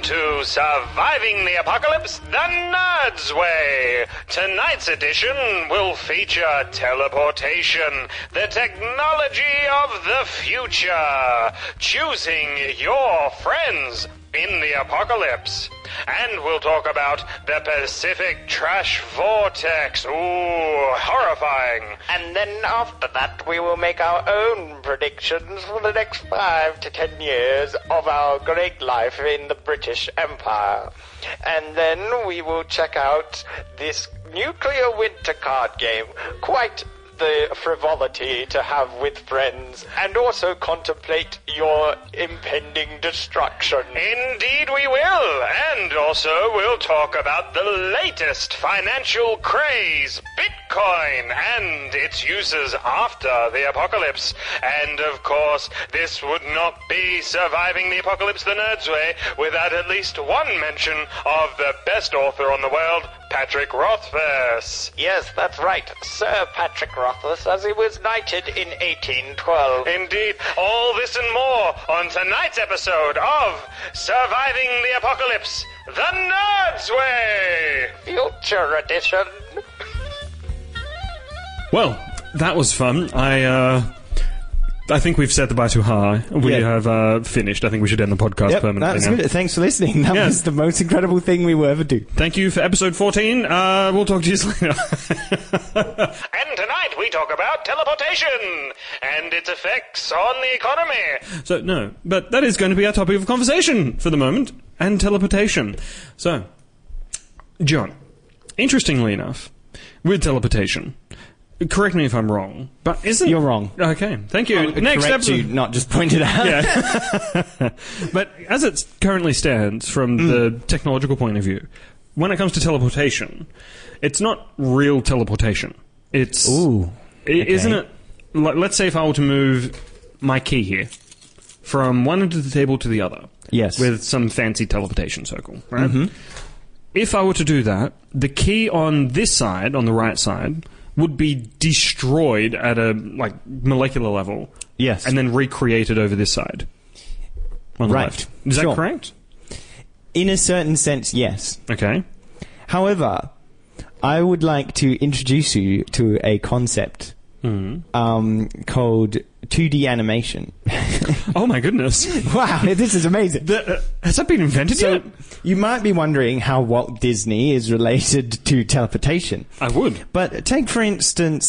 to Surviving the Apocalypse the Nerd's Way. Tonight's edition will feature teleportation, the technology of the future, choosing your friends in the apocalypse. And we'll talk about the Pacific Trash Vortex. Ooh, horrifying. And then after that, we will make our own predictions for the next 5 to 10 years of our great life in the British Empire. And then we will check out this nuclear winter card game. Quite the frivolity to have with friends, and also contemplate your impending destruction. Indeed we will, and also we'll talk about the latest financial craze, Bitcoin, and its uses after the apocalypse. And of course, this would not be Surviving the Apocalypse the Nerd's Way without at least one mention of the best author on the world, Patrick Rothfuss. Yes, that's right, Sir Patrick Rothfuss, as he was knighted in 1812. Indeed, all this and more on tonight's episode of Surviving the Apocalypse the Nerd's Way! Future edition. Well, that was fun. I think we've set the bar too high. We have finished. I think we should end the podcast permanently. That's good. Thanks for listening. That was the most incredible thing we will ever do. Thank you for episode 14. We'll talk to you later. And tonight we talk about teleportation and its effects on the economy. So, no, but that is going to be our topic of conversation for the moment, and teleportation. So, John, interestingly enough, with teleportation, correct me if I'm wrong, but isn't... You're wrong. Okay, thank you. Next episode... you, not just point it out. Yeah. But as it currently stands, from the technological point of view, when it comes to teleportation, it's not real teleportation. It's... Ooh. Okay. Isn't it... Let's say if I were to move my key here from one end of the table to the other. Yes. With some fancy teleportation circle, right? Mm-hmm. If I were to do that, the key on this side, on the right side, would be destroyed at a molecular level. Yes. And then recreated over this side. On the right. left. Is that correct? In a certain sense, yes. Okay. However, I would like to introduce you to a concept called 2D animation. Oh my goodness. Wow, this is amazing. Has that been invented yet? You might be wondering how Walt Disney is related to teleportation. I would. But take, for instance,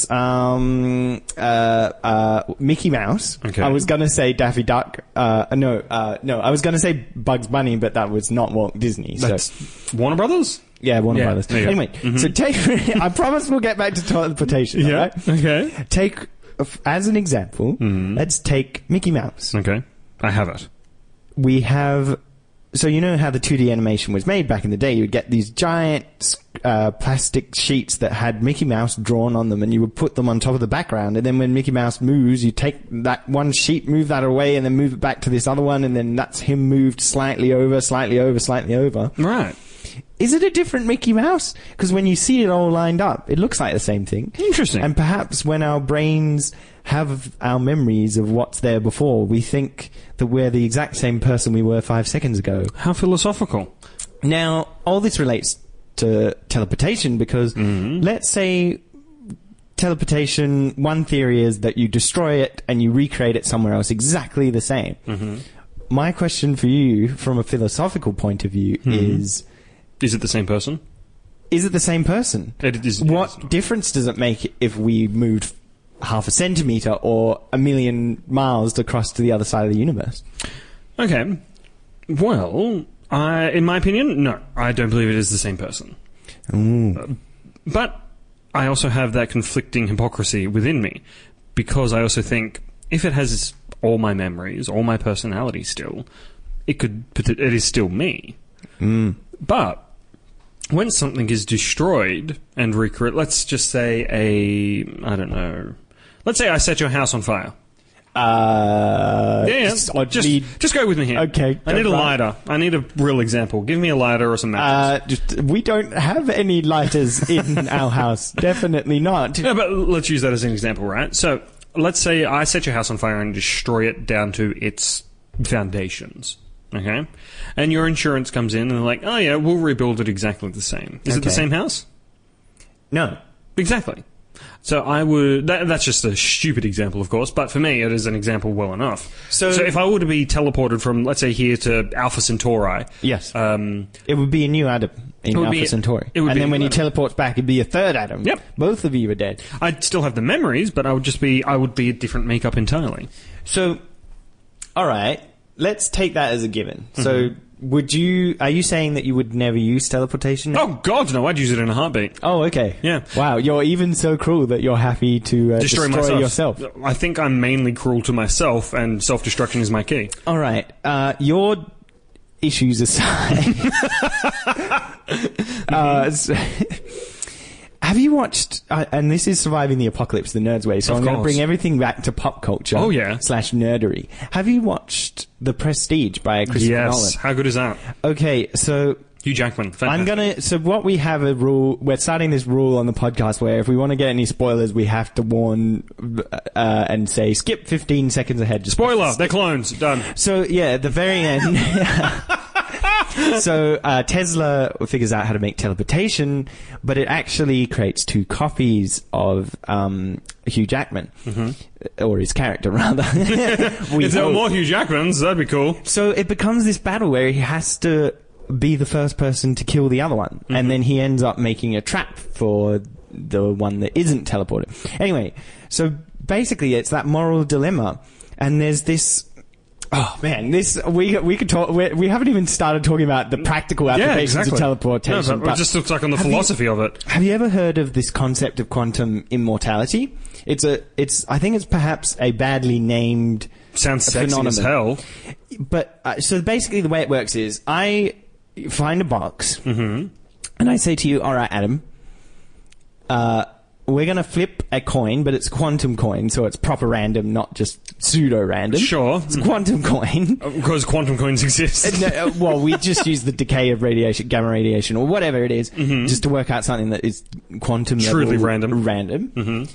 Mickey Mouse. Okay. I was going to say Daffy Duck. No, I was going to say Bugs Bunny, but that was not Walt Disney. That's Warner Brothers? Yeah, Warner Brothers. Anyway, so take... I promise we'll get back to teleportation, yeah. Right? Okay. Take, as an example, let's take Mickey Mouse. Okay. I have it. We have... So you know how the 2D animation was made back in the day? You would get these giant plastic sheets that had Mickey Mouse drawn on them, and you would put them on top of the background, and then when Mickey Mouse moves, you take that one sheet, move that away, and then move it back to this other one, and then that's him moved slightly over, slightly over, slightly over. Right. Is it a different Mickey Mouse? Because when you see it all lined up, it looks like the same thing. Interesting. And perhaps when our brains have our memories of what's there before, we think that we're the exact same person we were 5 seconds ago. How philosophical. Now, all this relates to teleportation because let's say teleportation, one theory is that you destroy it and you recreate it somewhere else exactly the same. My question for you, from a philosophical point of view, is... Is it the same person? Is it the same person? It is. What difference does it make if we moved half a centimetre or a million miles across to the other side of the universe? Okay. Well, in my opinion, no. I don't believe it is the same person. But I also have that conflicting hypocrisy within me, because I also think if it has all my memories, all my personality still, it is still me. But when something is destroyed and recreated, let's just say let's say I set your house on fire. Just go with me here. Okay. I need a lighter. I need a real example. Give me a lighter or some matches. We don't have any lighters in our house. Definitely not. No, but let's use that as an example, right? So let's say I set your house on fire and destroy it down to its foundations. okay? And your insurance comes in and they're like, oh yeah, we'll rebuild it exactly the same. Is it the Okay. same house? No. Exactly. So I would... That's just a stupid example, of course, but for me it is an example well enough. So if I were to be teleported from, let's say, here to Alpha Centauri... Yes. It would be a new Adam in would be- Alpha Centauri. it would And be then a when new he Adam. teleports back, it'd be a third Adam. Yep. Both of you are dead. I'd still have the memories, but I would be a different makeup entirely. So, all right, let's take that as a given. Mm-hmm. So, are you saying that you would never use teleportation? Oh, God, no, I'd use it in a heartbeat. Oh, okay. Yeah. Wow, you're even so cruel that you're happy to destroy myself. yourself. I think I'm mainly cruel to myself, and self-destruction is my key. All right, your issues aside, have you watched? And this is Surviving the Apocalypse, the Nerds Way. So Of I'm going to course. bring everything back to pop culture. Oh, yeah. / nerdery. Have you watched The Prestige by Christopher Yes. Nolan? How good is that? Okay, so Hugh Jackman. Fantastic. so what we have a rule, we're starting this rule on the podcast where if we want to get any spoilers, we have to warn, and say, skip 15 seconds ahead. Just Spoiler, they're clones. Done. So, yeah, at the very end. So, Tesla figures out how to make teleportation, but it actually creates 2 copies of, Hugh Jackman. Or his character, rather. If there were more Hugh Jackmans, that'd be cool. So it becomes this battle where he has to be the first person to kill the other one. And then he ends up making a trap for the one that isn't teleported. Anyway, so basically it's that moral dilemma. And there's this... Oh man, we could talk. We haven't even started talking about the practical applications of teleportation. No, but it just looks like on the philosophy of it. Have you ever heard of this concept of quantum immortality? I think it's perhaps a badly named Sounds sexy phenomenon. as hell. But so basically, the way it works is I find a box and I say to you, "All right, Adam, we're going to flip a coin, but it's quantum coin, so it's proper random, not just pseudo random. Sure. It's a quantum coin." Because quantum coins exist. No, well, we just use the decay of radiation, gamma radiation, or whatever it is, just to work out something that is quantum Truly level random.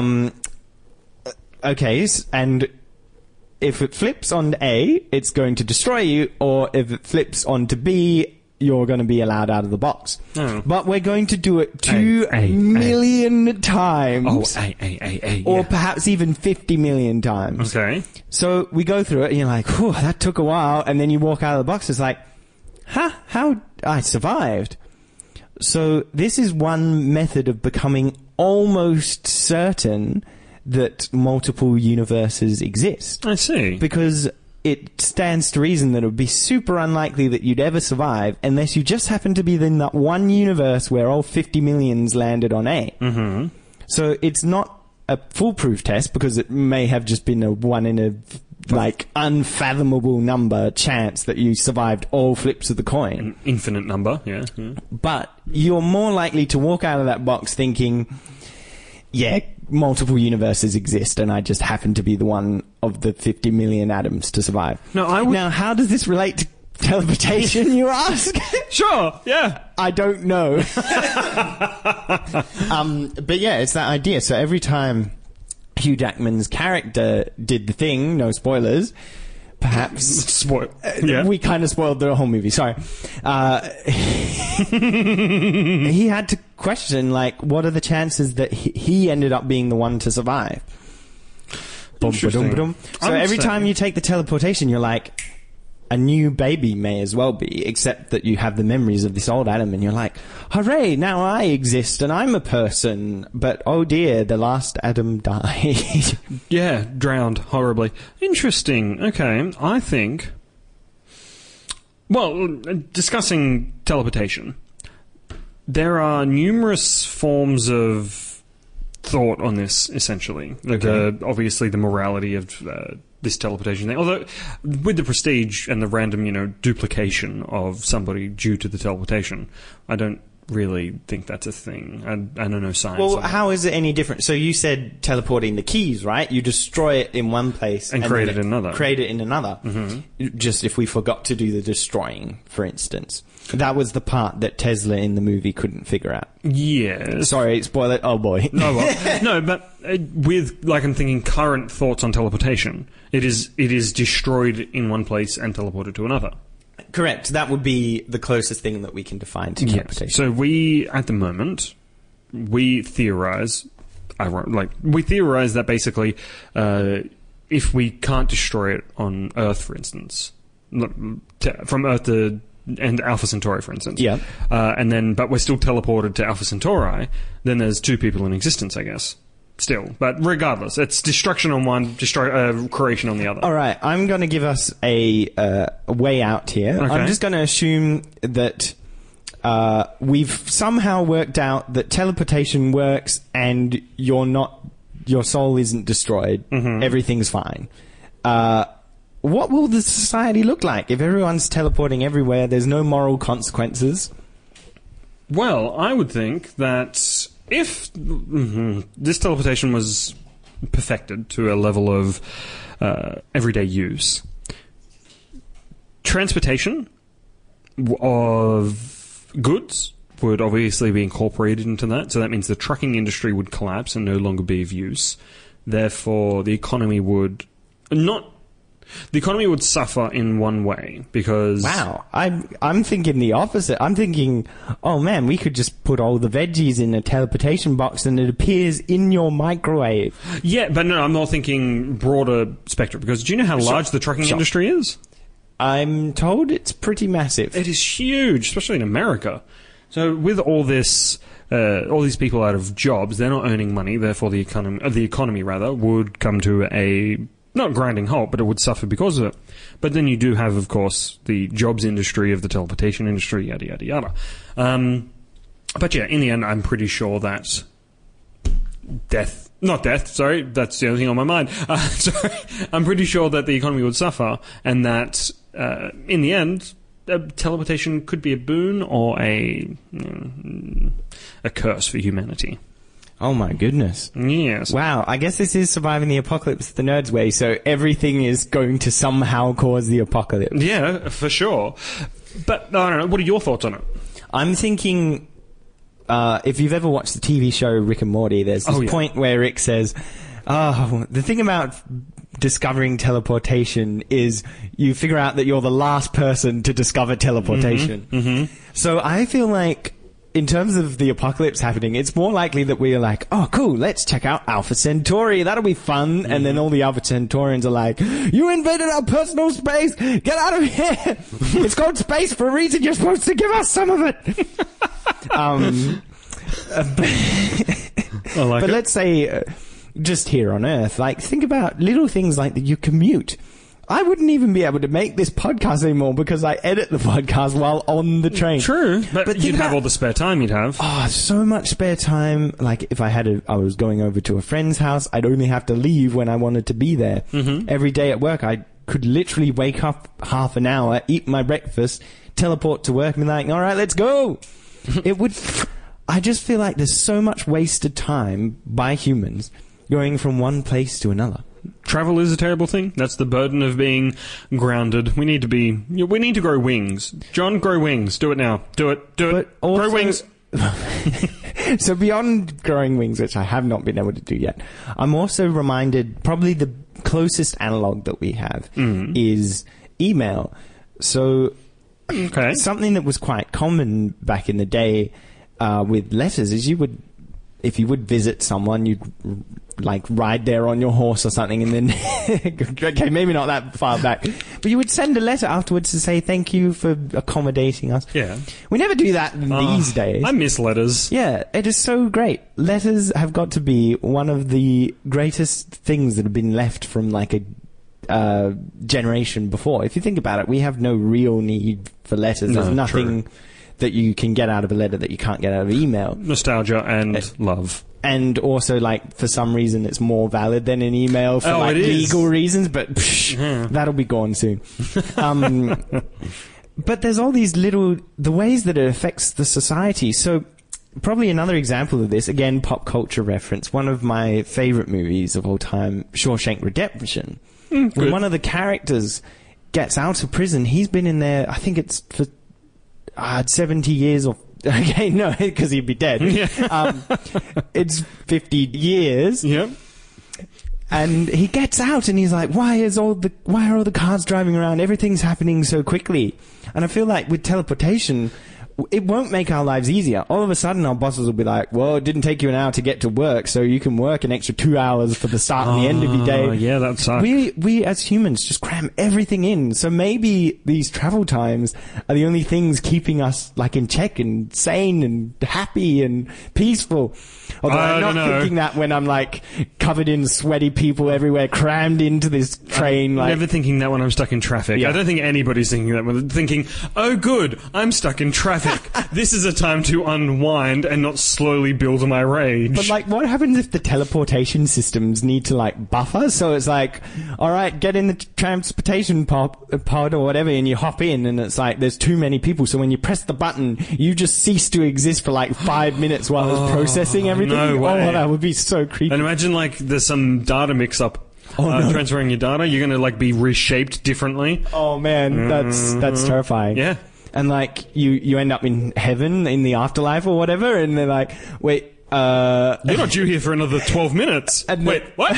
Okay, and if it flips on A, it's going to destroy you, or if it flips onto B, you're going to be allowed out of the box. Oh. But we're going to do it 2 million times. Or perhaps even 50 million times. Okay. So we go through it, and you're like, whew, that took a while, and then you walk out of the box, it's like, how I survived. So this is one method of becoming almost certain that multiple universes exist. I see. Because it stands to reason that it would be super unlikely that you'd ever survive unless you just happen to be in that one universe where all 50 millions landed on A. Mm-hmm. So it's not a foolproof test because it may have just been a one in a unfathomable number chance that you survived all flips of the coin. An infinite number, yeah. But you're more likely to walk out of that box thinking, yeah, multiple universes exist, and I just happen to be the one of the 50 million atoms to survive. No, I would... Now, how does this relate to teleportation, you ask? Sure, yeah. I don't know. But yeah, it's that idea. So every time Hugh Jackman's character did the thing, no spoilers, perhaps... Yeah. We kind of spoiled the whole movie, sorry. He had to question, what are the chances that he ended up being the one to survive? Interesting. So every time you take the teleportation, you're like, a new baby may as well be, except that you have the memories of this old Adam, and you're like, hooray, now I exist and I'm a person. But oh dear, the last Adam died. Yeah, drowned horribly. Interesting. Okay, I think... Well, discussing teleportation, there are numerous forms of thought on this, essentially. Obviously, the morality of this teleportation thing. Although, with the prestige and the random, duplication of somebody due to the teleportation, I don't really think that's a thing. I don't know science. Well, on that. how is it any different? So you said teleporting the keys, right? You destroy it in one place And create it in another. Create it in another. Mm-hmm. Just if we forgot to do the destroying, for instance. That was the part that Tesla in the movie couldn't figure out. Yeah. Sorry, spoil it. Oh boy. No, well, no, but with, I'm thinking current thoughts on teleportation, it is destroyed in one place and teleported to another. Correct. That would be the closest thing that we can define to teleportation. Yes. So at the moment, we theorize that basically, if we can't destroy it on Earth, for instance, from Earth and Alpha Centauri, for instance, but we're still teleported to Alpha Centauri, then there's two people in existence, I guess. Still, but regardless, it's destruction on one, creation on the other. All right, I'm going to give us a way out here. Okay. I'm just going to assume that we've somehow worked out that teleportation works, and your soul isn't destroyed. Mm-hmm. Everything's fine. What will the society look like if everyone's teleporting everywhere? There's no moral consequences. Well, I would think that if this teleportation was perfected to a level of everyday use, transportation of goods would obviously be incorporated into that. So that means the trucking industry would collapse and no longer be of use. Therefore, the economy would suffer in one way because... Wow. I'm thinking the opposite. I'm thinking, oh man, we could just put all the veggies in a teleportation box and it appears in your microwave. Yeah, but no, I'm not thinking broader spectrum because do you know how large the trucking industry is? I'm told it's pretty massive. It is huge, especially in America. So with all these people out of jobs, they're not earning money, therefore the economy would come to a... not grinding halt, but it would suffer because of it. But then you do have, of course, the jobs industry of the teleportation industry, yada, yada, yada. But yeah, in the end, I'm pretty sure that that's the only thing on my mind. I'm pretty sure that the economy would suffer, and that, in the end, teleportation could be a boon or a curse for humanity. Oh my goodness. Yes. Wow, I guess this is surviving the apocalypse the Nerds way, so everything is going to somehow cause the apocalypse. Yeah, for sure. But, I don't know, what are your thoughts on it? I'm thinking, if you've ever watched the TV show Rick and Morty, there's this point where Rick says, the thing about discovering teleportation is you figure out that you're the last person to discover teleportation. Mm-hmm. Mm-hmm. So I feel like, in terms of the apocalypse happening, it's more likely that we're like, oh, cool, let's check out Alpha Centauri. That'll be fun. Mm-hmm. And then all the Alpha Centaurians are like, you invaded our personal space. Get out of here. It's called space for a reason. You're supposed to give us some of it. But let's say, just here on Earth, like, think about little things like that you commute. I wouldn't even be able to make this podcast anymore because I edit the podcast while on the train. True, but you'd have all the spare time you'd have. Oh, so much spare time. Like, if I was going over to a friend's house, I'd only have to leave when I wanted to be there. Mm-hmm. Every day at work, I could literally wake up half an hour, eat my breakfast, teleport to work, and be like, all right, let's go. I just feel like there's so much wasted time by humans going from one place to another. Travel is a terrible thing. That's the burden of being grounded. We need to grow wings. John, grow wings. Do it now. Do it. Grow wings. So beyond growing wings, which I have not been able to do yet, I'm also reminded probably the closest analog that we have is email. So something that was quite common back in the day with letters is if you would visit someone, you'd like ride there on your horse or something, and then okay, maybe not that far back, but you would send a letter afterwards to say thank you for accommodating us. Yeah, we never do that these days. I miss letters. Yeah, it is so great. Letters have got to be one of the greatest things that have been left from like a generation before. If you think about it, we have no real need for letters. There's nothing that you can get out of a letter that you can't get out of email. Nostalgia and love. And also, like, for some reason, it's more valid than an email for legal reasons, but that'll be gone soon. But there's all these the ways that it affects the society. So probably another example of this, again, pop culture reference, one of my favorite movies of all time, Shawshank Redemption. When one of the characters gets out of prison, he's been in there, I think it's for 70 years or... Okay, no, because he'd be dead. Yeah. It's 50 years. Yep. And he gets out and he's like, why are all the cars driving around? Everything's happening so quickly. And I feel like with teleportation, it won't make our lives easier. All of a sudden, our bosses will be like, well, it didn't take you an hour to get to work, so you can work an extra 2 hours for the start and the end of your day. Yeah, that sucks. We as humans just cram everything in. So maybe these travel times are the only things keeping us like in check and sane and happy and peaceful. Although I'm not thinking that when I'm like covered in sweaty people everywhere, crammed into this train. Like, never thinking that when I'm stuck in traffic. Yeah. I don't think anybody's thinking that when they're thinking, oh good, I'm stuck in traffic. This is a time to unwind and not slowly build my rage. But like, what happens if the teleportation systems need to like buffer? So it's like, all right, get in the transportation pod or whatever, and you hop in, and it's like there's too many people. So when you press the button, you just cease to exist for like 5 minutes while it's processing everything. No way. Oh, that would be so creepy. And imagine like there's some data mix-up. Transferring your data, you're going to like be reshaped differently. Oh man, that's terrifying. Yeah. And like you end up in heaven in the afterlife or whatever, and they're like, wait, you're not due here for another 12 minutes. Wait, what?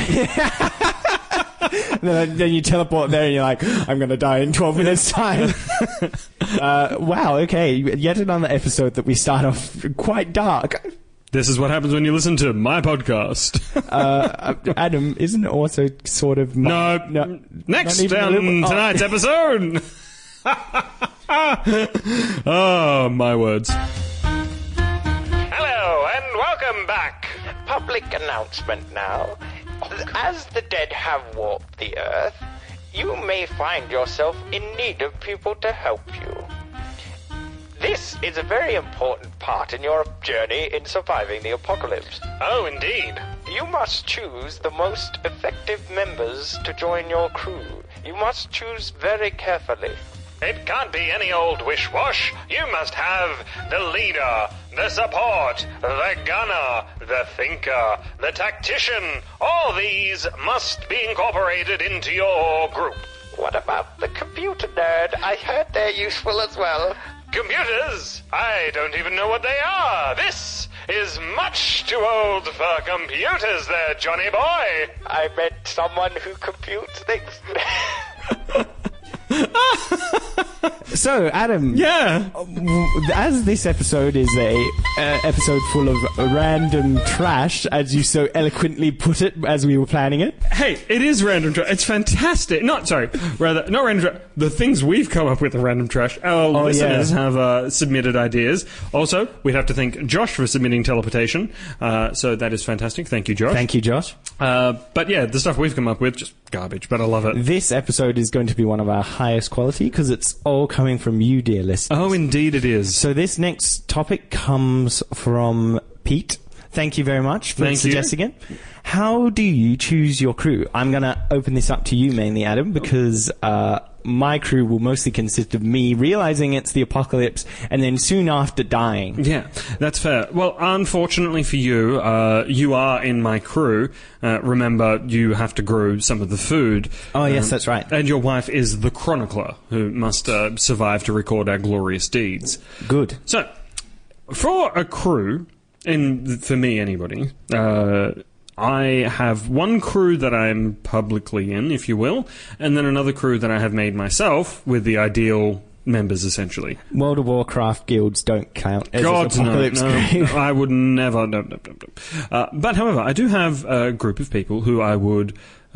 then you teleport there and you're like, I'm going to die in 12 minutes time. Wow, okay. Yet another episode that we start off quite dark. This is what happens when you listen to my podcast. Adam, isn't it also sort of... No. Next on tonight's episode... Oh, my words. Hello, and welcome back. Public announcement now. As the dead have warped the Earth, you may find yourself in need of people to help you. This is a very important part in your journey in surviving the apocalypse. Oh, indeed. You must choose the most effective members to join your crew. You must choose very carefully. It can't be any old wish-wash. You must have the leader, the support, the gunner, the thinker, the tactician. All these must be incorporated into your group. What about the computer nerd? I heard they're useful as well. Computers? I don't even know what they are. This is much too old for computers there, Johnny boy. I meant someone who computes things. So, Adam. Yeah. As this episode is a episode full of random trash, as you so eloquently put it as we were planning it. Hey, it is random trash. It's fantastic. Not random trash. The things we've come up with are random trash. Our listeners have submitted ideas. Also, we'd have to thank Josh for submitting teleportation. So that is fantastic. Thank you, Josh. Thank you, Josh. But yeah, the stuff we've come up with, just garbage, but I love it. This episode is going to be one of our highest quality because it's all coming from you, dear listeners. Oh, indeed it is. So this next topic comes from Pete. Thank you very much for suggesting it. How do you choose your crew? I'm going to open this up to you mainly, Adam, because my crew will mostly consist of me realizing it's the apocalypse and then soon after dying. Yeah, that's fair. Well, unfortunately for you, you are in my crew. Remember, you have to grow some of the food. Oh, yes, that's right. And your wife is the chronicler who must survive to record our glorious deeds. Good. So, for a crew, and for me, anybody, I have one crew that I'm publicly in, if you will, and then another crew that I have made myself with the ideal members, essentially. World of Warcraft guilds don't count as God, apocalypse no, I would never. No. But, however, I do have a group of people who I would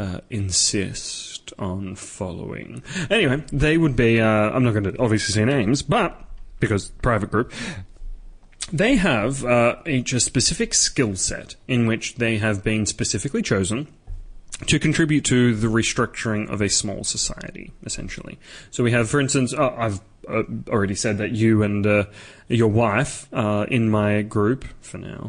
insist on following. Anyway, they would be, I'm not going to obviously say names, but, because private group, they have each a specific skill set in which they have been specifically chosen to contribute to the restructuring of a small society, essentially. So we have, for instance, I've already said that you and your wife are in my group for now.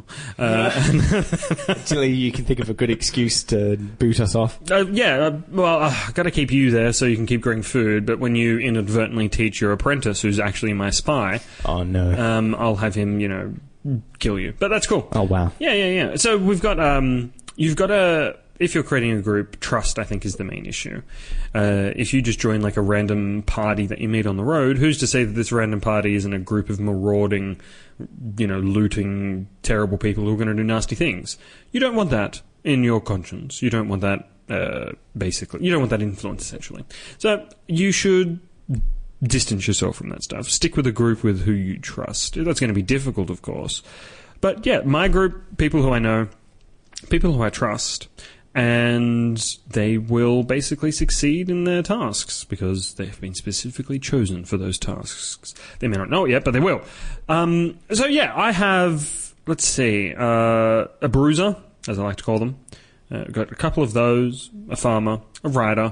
Actually, you can think of a good excuse to boot us off. Well, I've got to keep you there so you can keep growing food, but when you inadvertently teach your apprentice, who's actually my spy... Oh, no. I'll have him, kill you. But that's cool. Oh, wow. Yeah. So we've got... you've got a... If you're creating a group, trust, I think, is the main issue. If you just join like a random party that you meet on the road, who's to say that this random party isn't a group of marauding, looting, terrible people who are going to do nasty things? You don't want that in your conscience. You don't want that basically. You don't want that influence, essentially. So you should distance yourself from that stuff. Stick with a group with who you trust. That's going to be difficult, of course. But yeah, my group, people who I know, people who I trust, and they will basically succeed in their tasks because they have been specifically chosen for those tasks. They may not know it yet, but they will. So yeah, I have, let's see, a bruiser, as I like to call them. Got a couple of those, a farmer, a rider,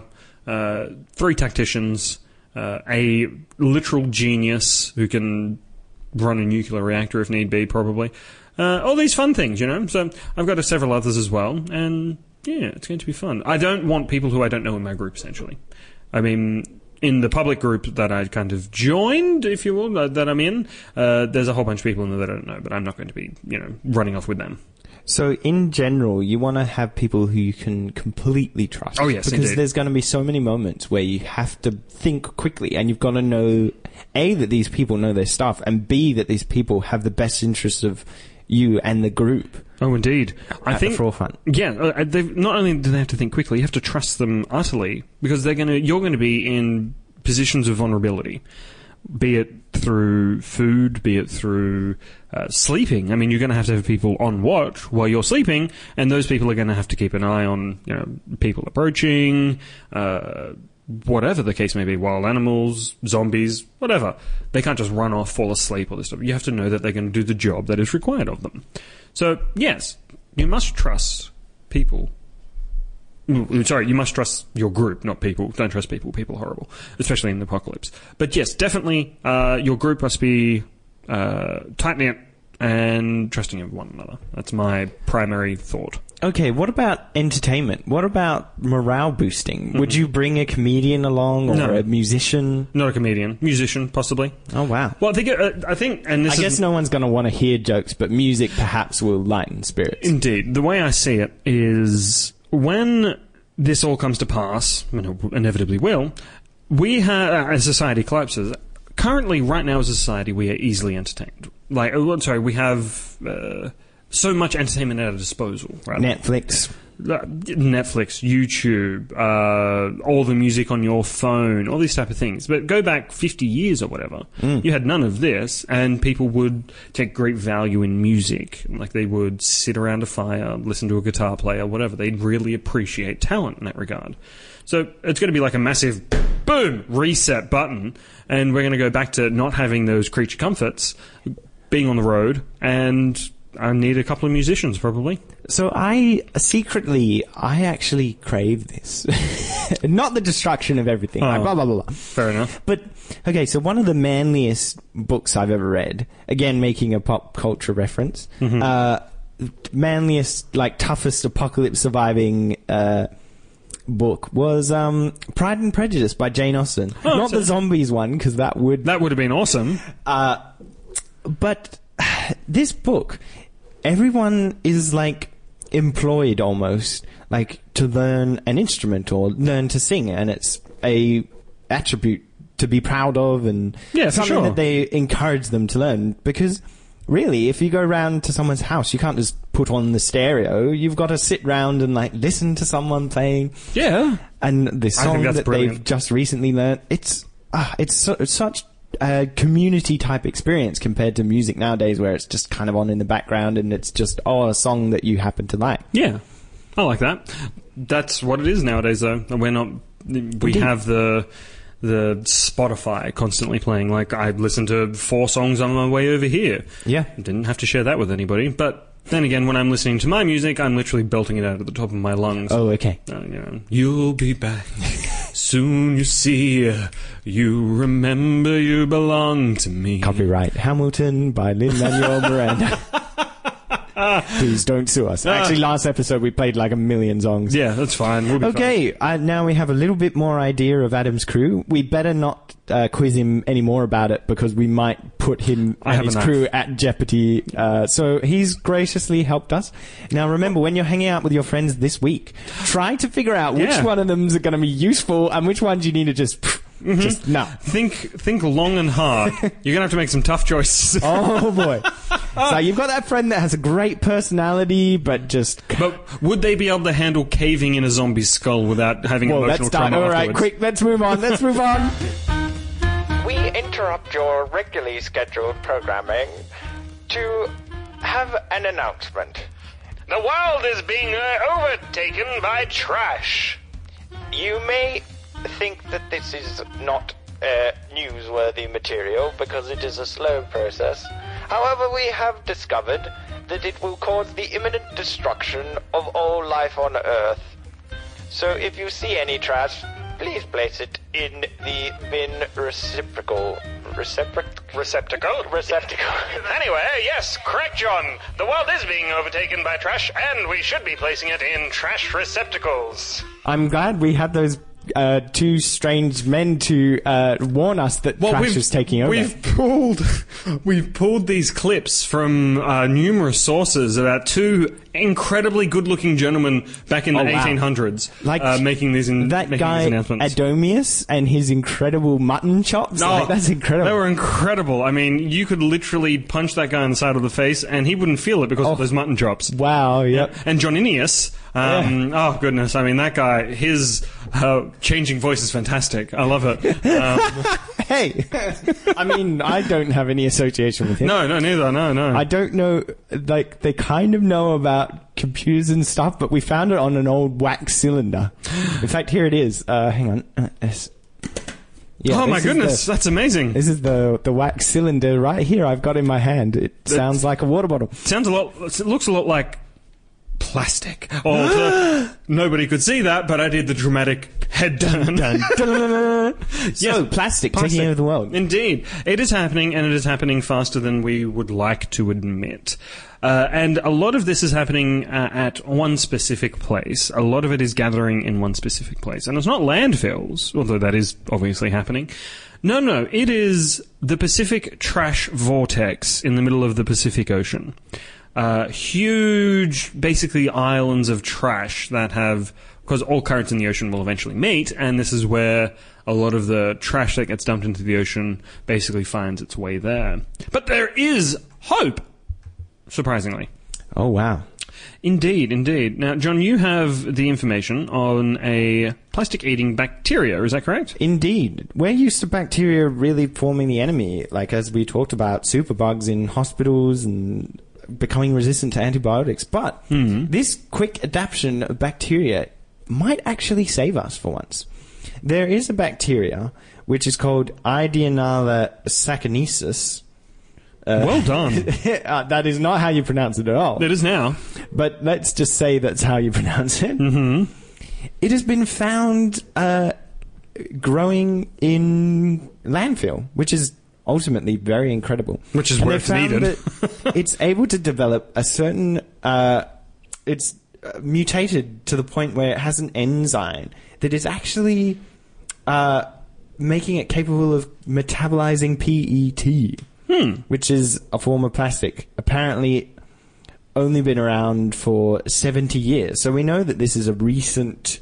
3 tacticians, a literal genius who can run a nuclear reactor if need be, probably. All these fun things, you know. So I've got several others as well, and yeah, it's going to be fun. I don't want people who I don't know in my group, essentially. I mean, in the public group that I kind of joined, if you will, that I'm in, there's a whole bunch of people in there that I don't know, but I'm not going to be, you know, running off with them. So, in general, you want to have people who you can completely trust. Oh, yes, because indeed. there's going to be so many moments where you have to think quickly, and you've got to know, A, that these people know their stuff, and B, that these people have the best interests of you and the group. Oh, indeed. I think the forefront. Yeah, not only do they have to think quickly, you have to trust them utterly, because you're going to be in positions of vulnerability. Be it through food, be it through sleeping. I mean, you're going to have people on watch while you're sleeping, and those people are going to have to keep an eye on, you know, people approaching, whatever the case may be, wild animals, zombies, whatever. They can't just run off, fall asleep, all this stuff. You have to know that they're going to do the job that is required of them. So, yes, you must trust people. Sorry, you must trust your group, not people. Don't trust people. People are horrible, especially in the apocalypse. But yes, definitely, your group must be tight-knit and trusting of one another. That's my primary thought. Okay, what about entertainment? What about morale boosting? Mm-hmm. Would you bring a comedian along or a musician? Not a comedian. Musician, possibly. Oh, wow. Well, I think, and this I guess no one's going to want to hear jokes, but music perhaps will lighten spirits. Indeed. The way I see it is, when this all comes to pass, and it inevitably will, we have, as society collapses, currently, right now as a society, we are easily entertained. We have so much entertainment at our disposal. Right? Netflix, YouTube, all the music on your phone, all these type of things. But go back 50 years or whatever, you had none of this, and people would take great value in music. Like, they would sit around a fire, listen to a guitar player, whatever. They'd really appreciate talent in that regard. So it's going to be like a massive, boom, reset button, and we're going to go back to not having those creature comforts, being on the road, and I need a couple of musicians, probably. So I actually crave this. Not the destruction of everything. Like blah, blah, blah, blah. Fair enough. But, okay, so one of the manliest books I've ever read, again making a pop culture reference, manliest, like, toughest apocalypse surviving book was Pride and Prejudice by Jane Austen. Not the zombies one, because that would have been awesome. But this book, everyone is, like, employed almost, like, to learn an instrument or learn to sing, and it's a attribute to be proud of, and something that they encourage them to learn. Because really, if you go round to someone's house, you can't just put on the stereo. You've got to sit round and, like, listen to someone playing. Yeah. And the song that they've just recently learned, it's such a community type experience compared to music nowadays, where it's just kind of on in the background and it's just a song that you happen to like. Yeah, I like that. That's what it is nowadays, though. We have the Spotify constantly playing. Like, I listened to 4 songs on my way over here. Yeah, didn't have to share that with anybody, but then again, when I'm listening to my music, I'm literally belting it out at the top of my lungs. Oh, okay. You'll be back. Soon you see. You remember you belong to me. Copyright Hamilton by Lin-Manuel Miranda. Please don't sue us. Actually, last episode we played like a million songs. Yeah, that's fine. We'll be fine. Now we have a little bit more idea of Adam's crew. We better not quiz him any more about it, because we might put him and his crew at jeopardy. So he's graciously helped us. Now remember, when you're hanging out with your friends this week, try to figure out which one of them is going to be useful and which ones you need to just no. Think long and hard. You're going to have to make some tough choices. Oh boy. So you've got that friend that has a great personality, but just... But would they be able to handle caving in a zombie's skull without having emotional trauma All right, afterwards? quick, let's move on. We interrupt your regularly scheduled programming to have an announcement. The world is being overtaken by trash. You may think that this is not newsworthy material because it is a slow process. However, we have discovered that it will cause the imminent destruction of all life on Earth. So if you see any trash, please place it in the bin receptacle. Anyway, yes, correct, John. The world is being overtaken by trash, and we should be placing it in trash receptacles. I'm glad we had those two strange men to warn us that trash is taking over. We've pulled these clips from numerous sources about two incredibly good-looking gentlemen back in the 1800s, making these announcements. Adomius and his incredible mutton chops. That's incredible. They were incredible. I mean, you could literally punch that guy on the side of the face, and he wouldn't feel it because of those mutton chops. Wow. Yep. And Johnninius. Oh goodness! I mean, that guy. His changing voice is fantastic. I love it. Hey, I mean, I don't have any association with him. No, neither. No. I don't know. Like, they kind of know about computers and stuff, but we found it on an old wax cylinder. In fact, here it is. Hang on. Yeah, oh my goodness, that's amazing. This is the wax cylinder right here. I've got in my hand. It sounds like a water bottle. It looks a lot like plastic. Nobody could see that, but I did the dramatic head turn. So, plastic taking over the world. Indeed. It is happening, and it is happening faster than we would like to admit. And a lot of this is happening at one specific place. A lot of it is gathering in one specific place. And it's not landfills, although that is obviously happening. No, it is the Pacific trash vortex in the middle of the Pacific Ocean. Huge, basically, islands of trash that have... Because all currents in the ocean will eventually meet, and this is where a lot of the trash that gets dumped into the ocean basically finds its way there. But there is hope, surprisingly. Oh, wow. Indeed. Now, John, you have the information on a plastic-eating bacteria, is that correct? Indeed. We're used to bacteria really forming the enemy, like as we talked about superbugs in hospitals and becoming resistant to antibiotics. But this quick adaptation of bacteria might actually save us for once. There is a bacteria which is called Ideonella sacchariensis. Well done. That is not how you pronounce it at all. It is now. But let's just say that's how you pronounce it. Mm-hmm. It has been found growing in landfill, which is ultimately very incredible. Which is where it's needed. It's able to develop a certain... it's mutated to the point where it has an enzyme that is actually making it capable of metabolizing PET, which is a form of plastic. Apparently only been around for 70 years. So we know that this is a recently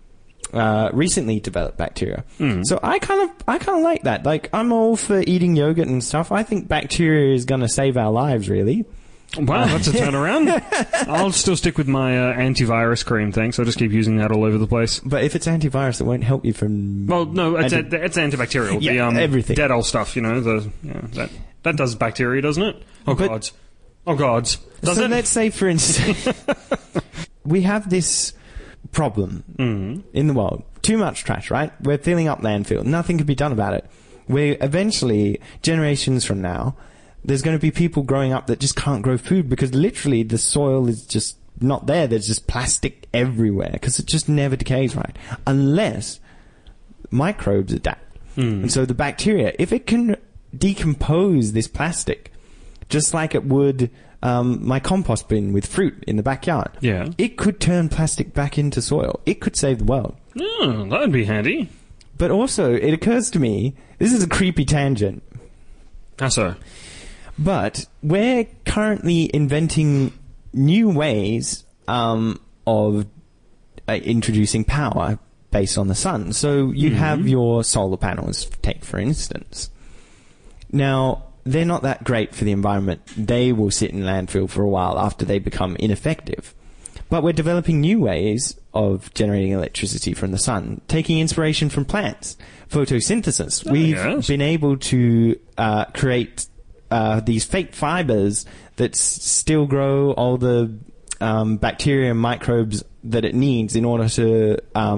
developed bacteria. So I kind of like that. Like, I'm all for eating yogurt and stuff. I think bacteria is going to save our lives, really. Wow, that's a turnaround. I'll still stick with my antivirus cream, thanks. I'll just keep using that all over the place. But if it's antivirus, it won't help you from... Well, no, it's antibacterial. Yeah, everything. Dead old stuff, that does bacteria, doesn't it? Oh, gods. Does it? Let's say, for instance, we have this problem in the world. Too much trash, right? We're filling up landfill. Nothing can be done about it. We're eventually, generations from now... There's going to be people growing up that just can't grow food because literally the soil is just not there. There's just plastic everywhere because it just never decays right. Unless microbes adapt. And so the bacteria, if it can decompose this plastic, just like it would my compost bin with fruit in the backyard, it could turn plastic back into soil. It could save the world. Oh, that would be handy. But also, it occurs to me, this is a creepy tangent. How so? But we're currently inventing new ways of introducing power based on the sun. So you have your solar panels, take for instance. Now, they're not that great for the environment. They will sit in landfill for a while after they become ineffective. But we're developing new ways of generating electricity from the sun, taking inspiration from plants. Photosynthesis. We've been able to create these fake fibers that still grow all the bacteria and microbes that it needs in order to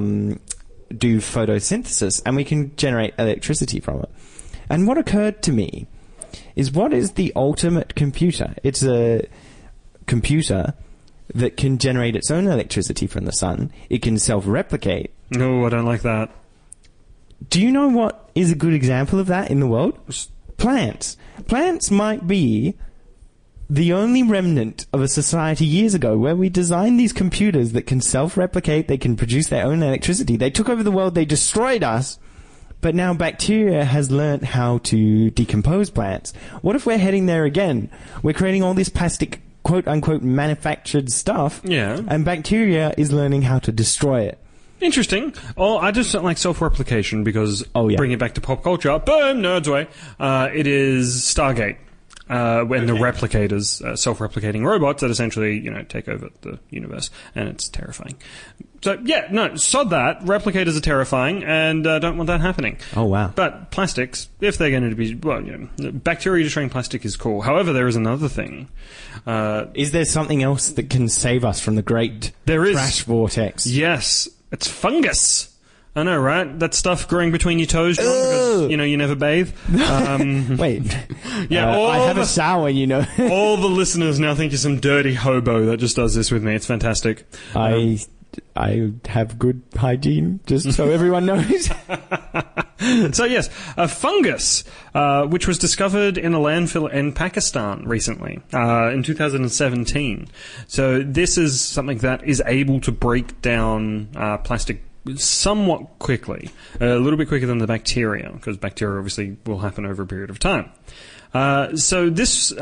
do photosynthesis, and we can generate electricity from it. And what occurred to me is, what is the ultimate computer? It's a computer that can generate its own electricity from the sun. It can self-replicate. No, I don't like that. Do you know what is a good example of that in the world? Plants. Plants might be the only remnant of a society years ago where we designed these computers that can self-replicate, they can produce their own electricity. They took over the world, they destroyed us, but now bacteria has learnt how to decompose plants. What if we're heading there again? We're creating all this plastic, quote-unquote, manufactured stuff, and bacteria is learning how to destroy it. Interesting. Oh, I just don't like self-replication because, bring it back to pop culture, boom, Nerds Way, it is Stargate. When the replicators, self-replicating robots that essentially, take over the universe, and it's terrifying. So, sod that. Replicators are terrifying, and don't want that happening. Oh, wow. But plastics, if they're going to be, bacteria destroying plastic is cool. However, there is another thing. Is there something else that can save us from the great crash vortex? Yes. It's fungus. I know, right? That stuff growing between your toes, John, because, you never bathe. Wait. Yeah, I have a shower, all the listeners now think you're some dirty hobo that just does this with me. It's fantastic. I have good hygiene, just so everyone knows. So, yes, a fungus, which was discovered in a landfill in Pakistan recently, in 2017. So this is something that is able to break down plastic somewhat quickly, a little bit quicker than the bacteria, because bacteria obviously will happen over a period of time. So this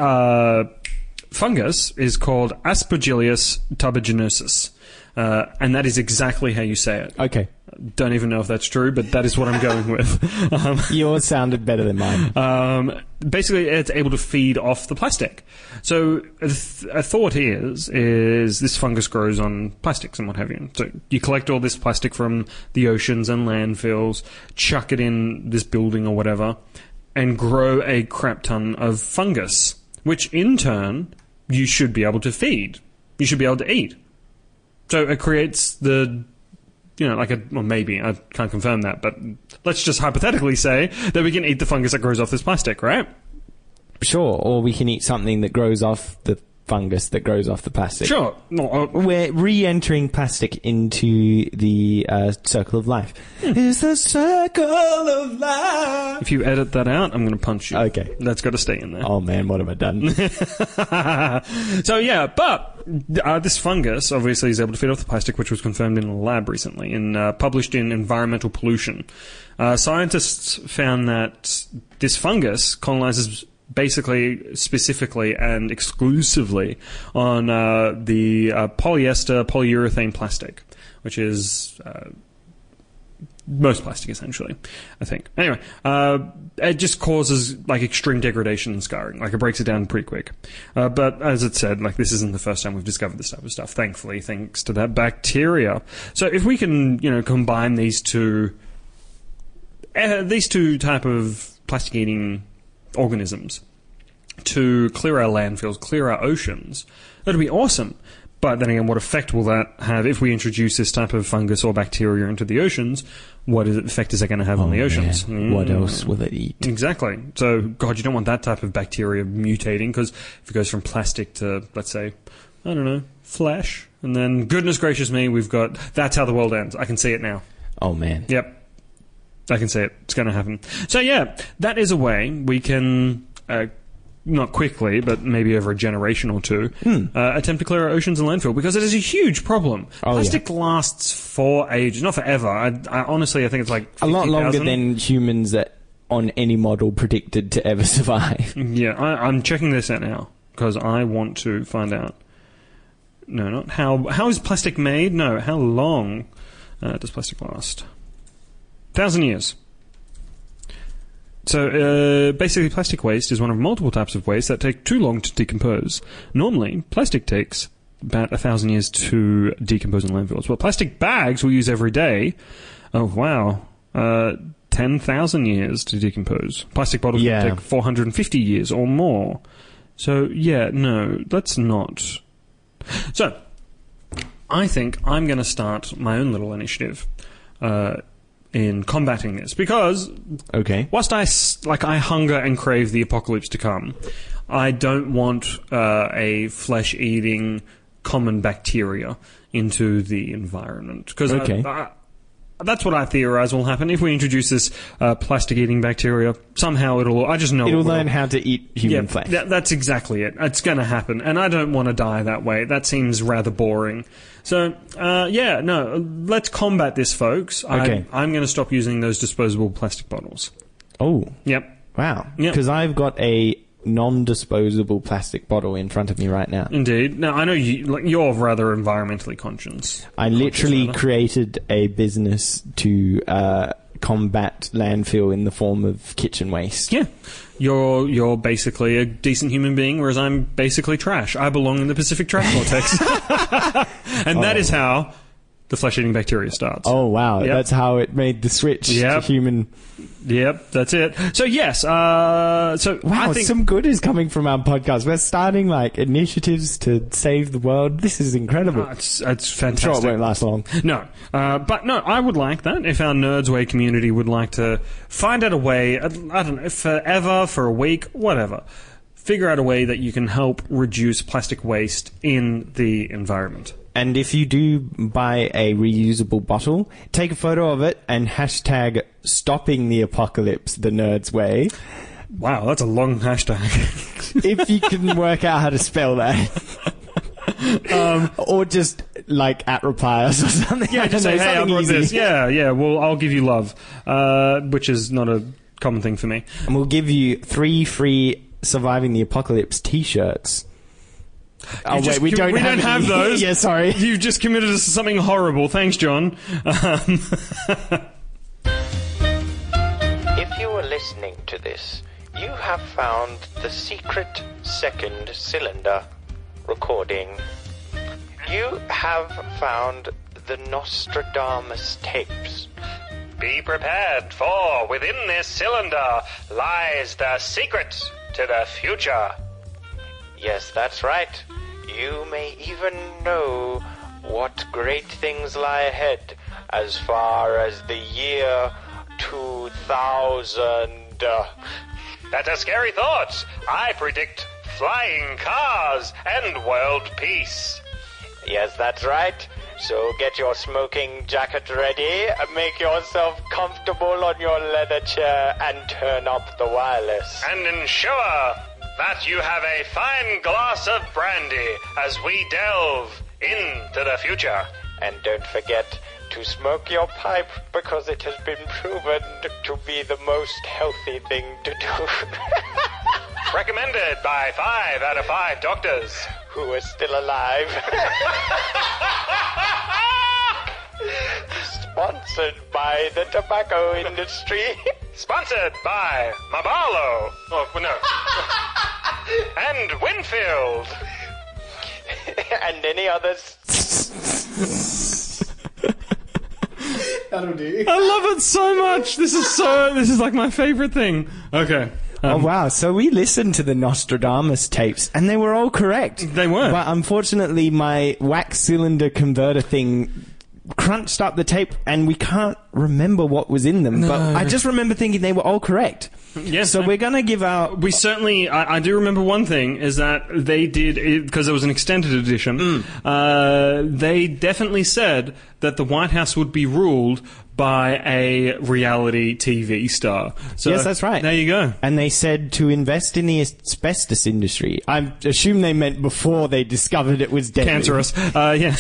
fungus is called Aspergillus tuberinosus, and that is exactly how you say it. Okay. Don't even know if that's true, but that is what I'm going with. Yours sounded better than mine. Basically, it's able to feed off the plastic. So a thought is this fungus grows on plastics and what have you. So you collect all this plastic from the oceans and landfills, chuck it in this building or whatever, and grow a crap ton of fungus, which in turn you should be able to feed. You should be able to eat. So it creates the... maybe, I can't confirm that, but let's just hypothetically say that we can eat the fungus that grows off this plastic, right? Sure, or we can eat something that grows off the fungus that grows off the plastic. Sure. We're re-entering plastic into the circle of life. It's the circle of life. If you edit that out, I'm going to punch you. Okay. That's got to stay in there. Oh, man, what have I done? So, but this fungus obviously is able to feed off the plastic, which was confirmed in a lab recently, published in Environmental Pollution. Scientists found that this fungus colonizes basically, specifically, and exclusively on the polyester polyurethane plastic, which is most plastic, essentially, I think. Anyway, it just causes extreme degradation and scarring. It breaks it down pretty quick. But as it said, this isn't the first time we've discovered this type of stuff. Thankfully, thanks to that bacteria. So if we can, combine these two type of plastic-eating organisms to clear our landfills, clear our oceans, that'd be awesome. But then again, what effect will that have if we introduce this type of fungus or bacteria into the oceans? What effect is that going to have on the oceans? What else will it eat? Exactly. So, God, you don't want that type of bacteria mutating, because if it goes from plastic to, let's say, I don't know, flesh, and then, goodness gracious me, that's how the world ends. I can see it now. Oh, man. Yep. I can see it. It's going to happen. So, that is a way we can... not quickly, but maybe over a generation or two, attempt to clear our oceans and landfill, because it is a huge problem. Plastic lasts for ages, not forever. I honestly, I think it's 50, a lot longer than humans that on any model predicted to ever survive. Yeah, I'm checking this out now, because I want to find out. No, not how is plastic made? No, how long does plastic last? 1,000 years. So, basically, plastic waste is one of multiple types of waste that take too long to decompose. Normally, plastic takes about 1,000 years to decompose in landfills. But plastic bags we use every day, 10,000 years to decompose. Plastic bottles will take 450 years or more. So, no, let's not. So, I think I'm going to start my own little initiative in combating this. Because, whilst I hunger and crave the apocalypse to come, I don't want a flesh-eating common bacteria into the environment. Because that's what I theorize will happen. If we introduce this plastic-eating bacteria, somehow I just know it'll learn how to eat human flesh. That's exactly it. It's going to happen. And I don't want to die that way. That seems rather boring. So, let's combat this, folks. Okay. I'm going to stop using those disposable plastic bottles. Oh. Yep. Wow. Yep. Because I've got a non-disposable plastic bottle in front of me right now. Indeed. Now, I know you're rather environmentally conscious. I literally created a business to combat landfill in the form of kitchen waste. Yeah. You're basically a decent human being, whereas I'm basically trash. I belong in the Pacific Trash Vortex. And that is how the flesh-eating bacteria starts. Oh, wow. Yep. That's how it made the switch to human... Yep, that's it. So, yes, wow, I think some good is coming from our podcast. We're starting, initiatives to save the world. This is incredible. It's fantastic. I'm sure it won't last long. No. But, no, I would like that. If our Nerds Way community would like to find out a way, I don't know, forever, for a week, whatever, figure out a way that you can help reduce plastic waste in the environment. And if you do buy a reusable bottle, take a photo of it and hashtag stopping the apocalypse the Nerds Way. Wow, that's a long hashtag. If you can work out how to spell that. Or just at reply us or something. Yeah, just say, hey, I brought this. Yeah, well, I'll give you love. Which is not a common thing for me. And we'll give you 3 free Surviving the Apocalypse t-shirts. Oh, wait, we don't have those. Yeah, sorry. You've just committed us to something horrible. Thanks, John. If you are listening to this, you have found the secret second cylinder recording. You have found the Nostradamus tapes. Be prepared, for within this cylinder lies the secret to the future. Yes, that's right. You may even know what great things lie ahead as far as the year 2000. That's a scary thought. I predict flying cars and world peace. Yes, that's right. So get your smoking jacket ready, make yourself comfortable on your leather chair, and turn up the wireless. And ensure that you have a fine glass of brandy as we delve into the future. And don't forget to smoke your pipe, because it has been proven to be the most healthy thing to do. Recommended by 5 out of 5 doctors who are still alive. Sponsored by the tobacco industry. Sponsored by Marlboro. Oh, no. And Winfield. And any others. That'll do. I love it so much. This is like my favorite thing. Okay. Oh, wow. So we listened to the Nostradamus tapes, and they were all correct. They were. But unfortunately, my wax cylinder converter thing crunched up the tape, and we can't remember what was in them. No. But I just remember thinking they were all correct. Yes. So we're going to give our... We certainly... I do remember one thing, is that they did... Because it was an extended edition. They definitely said that the White House would be ruled by a reality TV star. So, yes, that's right. There you go. And they said to invest in the asbestos industry. I assume they meant before they discovered it was deadly. Cancerous. Yeah.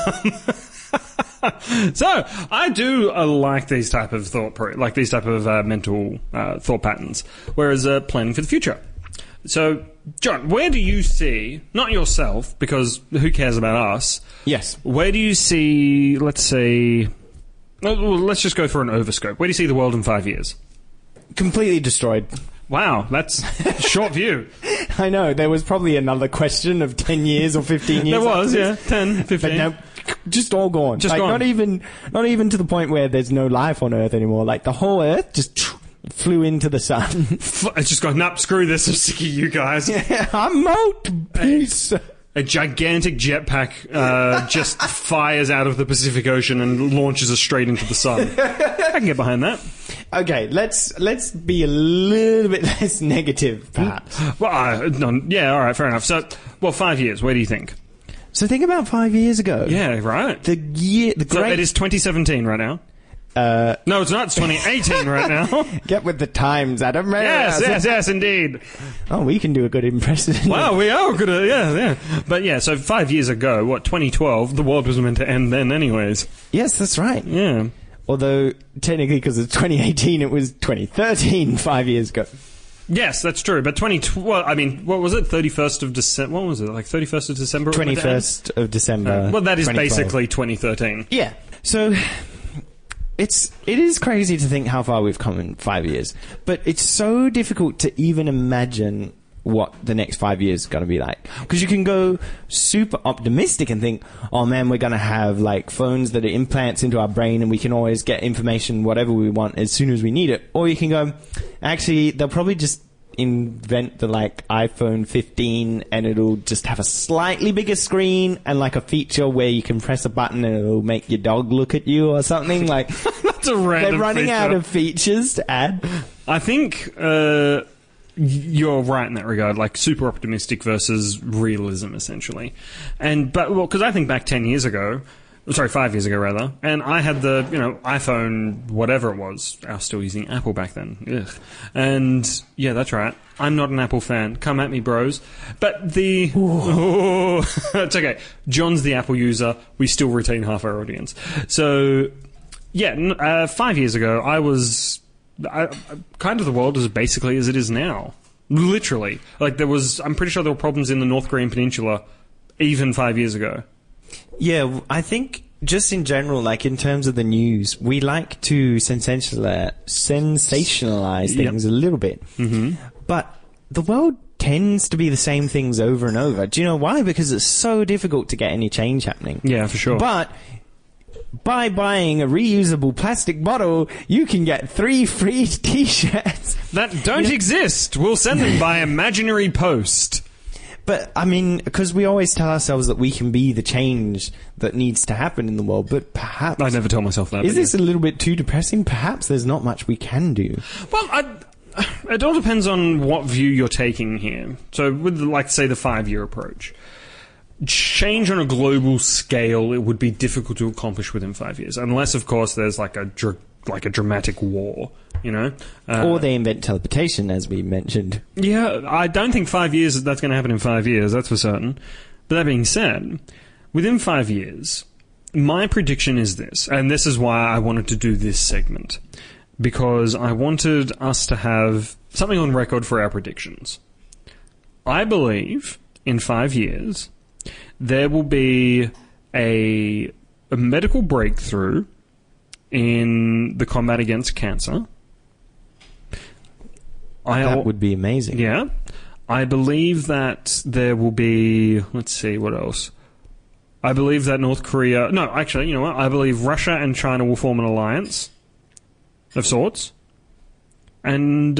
So, I do like these type of mental thought patterns, whereas planning for the future. So, John, where do you see, not yourself, because who cares about us? Yes. Where do you see, let's say, well, let's just go for an overscope. Where do you see the world in 5 years? completely destroyed. Wow, that's short view. I know, there was probably another question of 10 years or 15 years. There was, yeah, 10, 15. But no, just all gone. Just gone. Not even to the point where there's no life on Earth anymore. Like, the whole Earth just flew into the sun. It's just gone, nope, screw this, I'm sick of you guys. Yeah, I'm out. Peace. A gigantic jetpack just fires out of the Pacific Ocean and launches us straight into the sun. I can get behind that. Okay, let's be a little bit less negative, perhaps. Well, no, yeah, all right, fair enough. So, 5 years. Where do you think? So think about 5 years ago. Yeah, right. So it is 2017 right now. No, it's not. It's 2018 right now. Get with the times, Adam. Yes, indeed. Oh, we can do a good impression. Wow, we are good at yeah. But yeah, so 5 years ago, 2012, the world was meant to end then anyways. Yes, that's right. Yeah. Although, technically, because it's 2018, it was 2013 5 years ago. Yes, that's true. But what was it? 31st of December? What was it? Like 31st of December? 21st of December. Well, that is basically 2013. Yeah. So, it is crazy to think how far we've come in 5 years. But it's so difficult to even imagine what the next 5 years is going to be like. Because you can go super optimistic and think, oh man, we're going to have like phones that are implants into our brain and we can always get information, whatever we want, as soon as we need it. Or you can go, actually, they'll probably just invent the like iPhone 15 and it'll just have a slightly bigger screen and like a feature where you can press a button and it'll make your dog look at you or something. Like, that's a random they're running feature. out of features to add. I think you're right in that regard, like super optimistic versus realism, essentially. Because I think back 5 years ago, rather, and I had the, iPhone, whatever it was. I was still using Apple back then. Ugh. And, yeah, that's right. I'm not an Apple fan. Come at me, bros. But it's okay. John's the Apple user. We still retain half our audience. So, yeah, 5 years ago, kind of the world is basically as it is now. Literally. Like, I'm pretty sure there were problems in the North Korean peninsula even 5 years ago. Yeah, I think just in general, like in terms of the news, we like to sensationalize things a little bit. Mm-hmm. But the world tends to be the same things over and over. Do you know why? Because it's so difficult to get any change happening. Yeah, for sure. But by buying a reusable plastic bottle, you can get 3 free T-shirts. That don't exist. We'll send them by imaginary post. But, I mean, because we always tell ourselves that we can be the change that needs to happen in the world, but perhaps... I never tell myself that. Is this a little bit too depressing? Perhaps there's not much we can do. Well, it all depends on what view you're taking here. So, with, say, the 5-year approach. Change on a global scale, it would be difficult to accomplish within 5 years. Unless, of course, there's a dramatic war, or they invent teleportation, as we mentioned. Yeah, I don't think 5 years that's going to happen in 5 years, that's for certain. But that being said, within 5 years, my prediction is this, and this is why I wanted to do this segment, because I wanted us to have something on record for our predictions. I believe, in 5 years, there will be a medical breakthrough in the combat against cancer. That would be amazing. Yeah. I believe that there will be... Let's see, what else? I believe that North Korea... No, actually, you know what? I believe Russia and China will form an alliance of sorts. And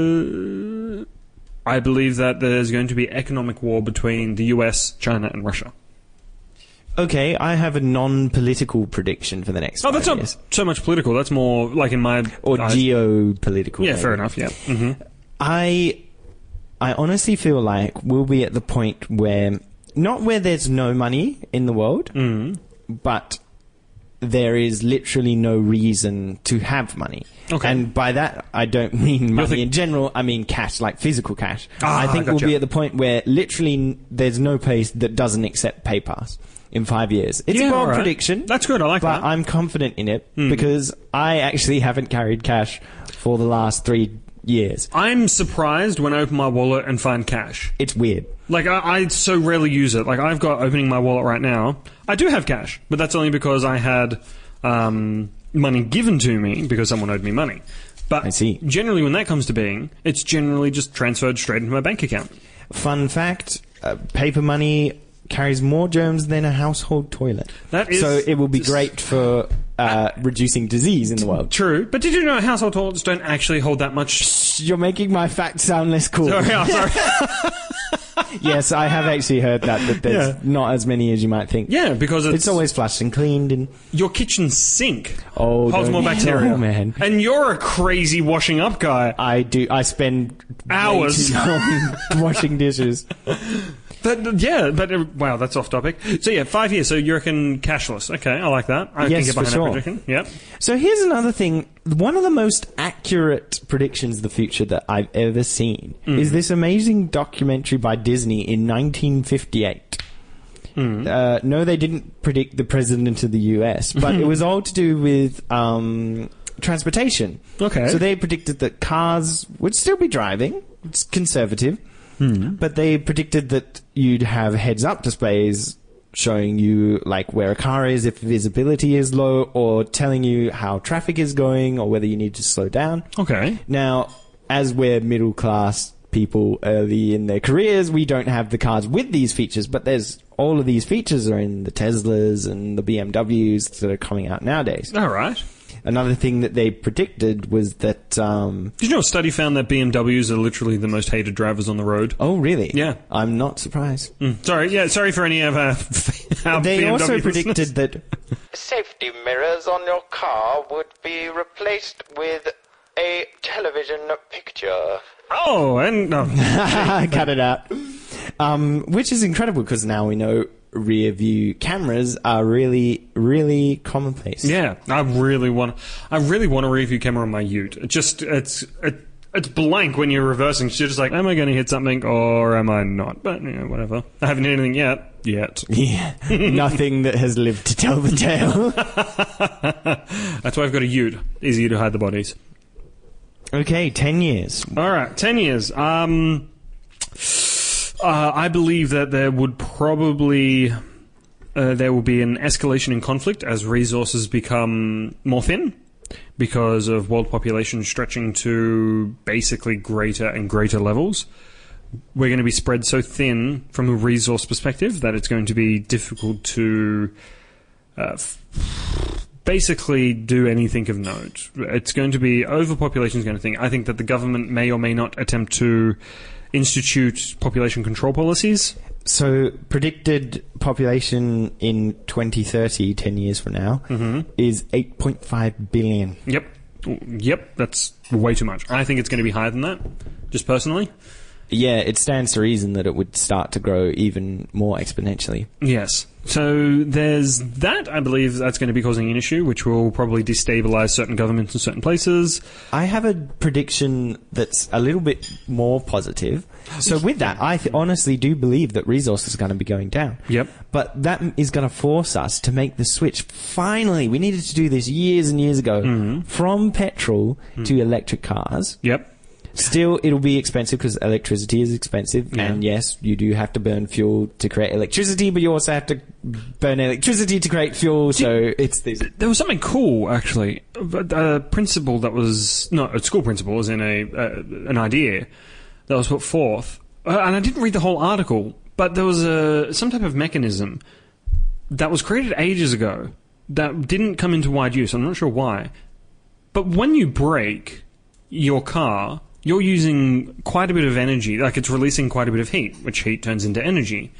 I believe that there's going to be economic war between the US, China, and Russia. Okay, I have a non-political prediction for the next 5 years. Oh, that's not so much political. That's more like in my... Or geopolitical. Yeah, maybe. fair enough, yeah. Mm-hmm. I honestly feel like we'll be at the point where... Not where there's no money in the world, but there is literally no reason to have money. Okay. And by that, I don't mean money in general, I mean cash, like physical cash. I think we'll be at the point where literally there's no place that doesn't accept PayPass in 5 years. It's a bold prediction. That's good, I like that. But I'm confident in it because I actually haven't carried cash for the last 3 years. I'm surprised when I open my wallet and find cash. It's weird. Like, I so rarely use it. Like, I've got opening my wallet right now. I do have cash, but that's only because I had money given to me because someone owed me money. But I see. generally, when that comes to being, it's generally just transferred straight into my bank account. Fun fact, paper money carries more germs than a household toilet. That is so it will be great for reducing disease in the world. True, but did you know household toilets don't actually hold that much? You're making my fact sound less cool. Sorry, I'm sorry. Yes, I have actually heard that there's not as many as you might think. Yeah, because It's always flushed and cleaned and... your kitchen sink Oh, holds more bacteria. Oh, man. And you're a crazy washing up guy. I do. I spend Hours. way too long washing dishes. Wow, that's off topic. So yeah, 5 years. So you reckon cashless? Okay, I like that. I Yes, can get for behind sure. that prediction. Yep. So here's another thing. One of the most accurate predictions of the future that I've ever seen is this amazing documentary by Disney in 1958. No, they didn't predict the president of the US, but it was all to do with transportation. Okay. So they predicted that cars would still be driving. It's conservative. But they predicted that you'd have heads-up displays showing you like where a car is if visibility is low, or telling you how traffic is going or whether you need to slow down. Okay. Now, as we're middle-class people early in their careers, we don't have the cars with these features, but there's all of these features are in the Teslas and the BMWs that are coming out nowadays. All right. Another thing that they predicted was that... Did you know a study found that BMWs are literally the most hated drivers on the road? Oh, really? Yeah. I'm not surprised. Sorry for any of our They BMW also listeners. predicted that... Safety mirrors on your car would be replaced with a television picture. Oh, and no. Cut it out. Which is incredible because now we know rear view cameras are really, really commonplace. Yeah, I really want a rear view camera on my Ute. It's blank when you're reversing. You're just like, am I going to hit something or am I not? But whatever. I haven't hit anything yet. Yeah. Nothing that has lived to tell the tale. That's why I've got a Ute. Easier to hide the bodies. Okay, 10 years. All right, 10 years. I believe that there would probably there will be an escalation in conflict as resources become more thin because of world population stretching to basically greater and greater levels. We're going to be spread so thin from a resource perspective that it's going to be difficult to basically do anything of note. It's going to be overpopulation is going to thing. I think that the government may or may not attempt to institute population control policies. So, predicted population in 2030, 10 years from now, is 8.5 billion. Yep, that's way too much. I think it's going to be higher than that, just personally. Yeah, it stands to reason that it would start to grow even more exponentially. Yes. So there's that. I believe that's going to be causing an issue, which will probably destabilize certain governments in certain places. I have a prediction that's a little bit more positive. So with that, I honestly do believe that resources are going to be going down. Yep. But that is going to force us to make the switch. Finally, we needed to do this years and years ago, from petrol to electric cars. Yep. Still, it'll be expensive because electricity is expensive. Yeah. And yes, you do have to burn fuel to create electricity, but you also have to burn electricity to create fuel. So it's this. There was something cool, actually. A principle that was not a school principle, as in an idea that was put forth. And I didn't read the whole article, but there was some type of mechanism that was created ages ago that didn't come into wide use. I'm not sure why. But when you brake your car, you're using quite a bit of energy, like it's releasing quite a bit of heat, which heat turns into energy.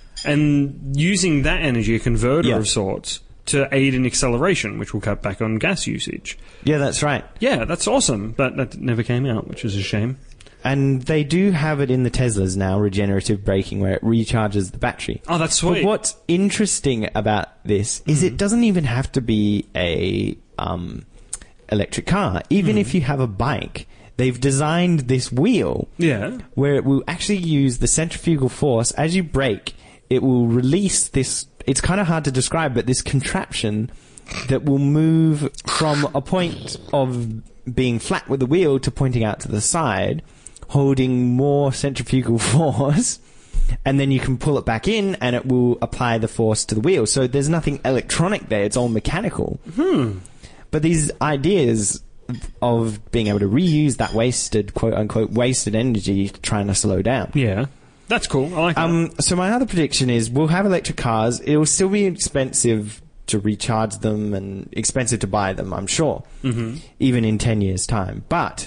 And using that energy, a converter of sorts, to aid in acceleration, which will cut back on gas usage. Yeah, that's right. Yeah, that's awesome, but that never came out, which is a shame. And they do have it in the Teslas now, regenerative braking, where it recharges the battery. Oh, that's sweet. But what's interesting about this is it doesn't even have to be a electric car. Even if you have a bike, they've designed this wheel where it will actually use the centrifugal force. As you brake, it will release this, it's kind of hard to describe, but this contraption that will move from a point of being flat with the wheel to pointing out to the side, holding more centrifugal force, and then you can pull it back in and it will apply the force to the wheel. So there's nothing electronic there, it's all mechanical. But these ideas of being able to reuse that wasted, quote unquote, wasted energy trying to slow down. Yeah. That's cool. I like that. So my other prediction is we'll have electric cars. It will still be expensive to recharge them and expensive to buy them, I'm sure, even in 10 years' time. But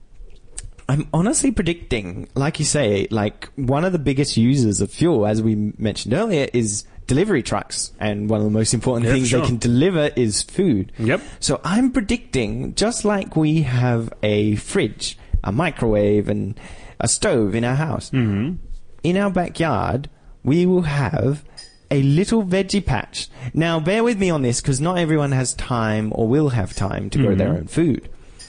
I'm honestly predicting, like you say, like one of the biggest users of fuel, as we mentioned earlier, is delivery trucks. And one of the most important things they can deliver is food. Yep. So I'm predicting, just like we have a fridge, a microwave, and a stove in our house, in our backyard, we will have a little veggie patch. Now, bear with me on this, because not everyone has time or will have time to grow their own food.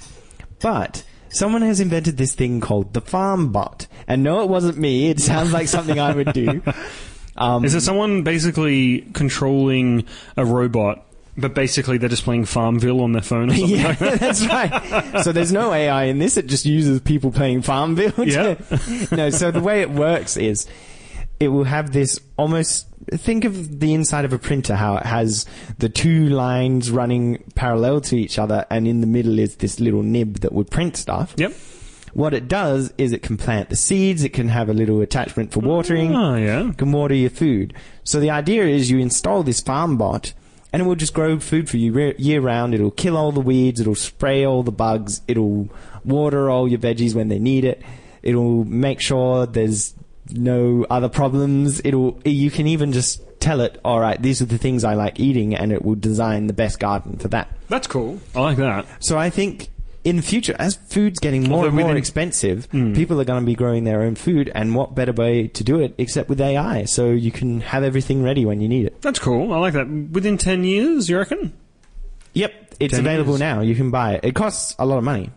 But someone has invented this thing called the Farm Bot. And no, it wasn't me. It sounds like something I would do. Is it someone basically controlling a robot, but basically they're just playing Farmville on their phone or something like that? That's right. So there's no AI in this. It just uses people playing Farmville. Yeah. No, so the way it works is it will have this almost... Think of the inside of a printer, how it has the two lines running parallel to each other, and in the middle is this little nib that would print stuff. Yep. What it does is it can plant the seeds, it can have a little attachment for watering, it can water your food. So the idea is you install this farm bot, and it will just grow food for you year round. It'll kill all the weeds, it'll spray all the bugs, it'll water all your veggies when they need it, it'll make sure there's no other problems. You can even just tell it, all right, these are the things I like eating, and it will design the best garden for that. That's cool. I like that. So I think in the future, as food's getting more and more expensive, people are going to be growing their own food, and what better way to do it except with AI, so you can have everything ready when you need it. That's cool. I like that. Within 10 years, you reckon? Yep, it's available now. You can buy it. It costs a lot of money.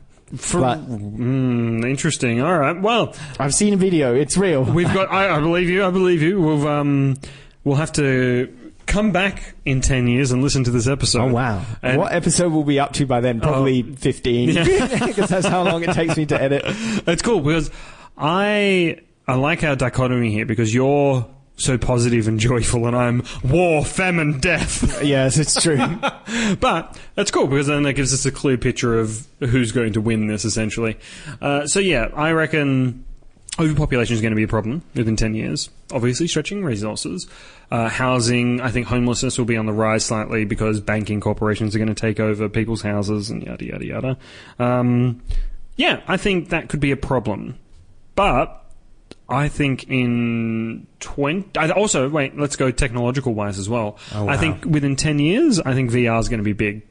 Interesting. All right. Well, I've seen a video. It's real. We've got. I believe you. I believe you. We'll have to come back in 10 years and listen to this episode. Oh wow! And what episode will be up to by then? Probably 15, because that's how long it takes me to edit. It's cool because I like our dichotomy here, because you're so positive and joyful, and I'm war, famine, death. Yes, it's true. But that's cool, because then that gives us a clear picture of who's going to win this, essentially. So yeah, I reckon overpopulation is going to be a problem within 10 years. Obviously, stretching resources. Housing, I think homelessness will be on the rise slightly, because banking corporations are going to take over people's houses and yada, yada, yada. Yeah, I think that could be a problem. But I think in let's go technological-wise as well. Oh, wow. I think within 10 years, I think VR is going to be big.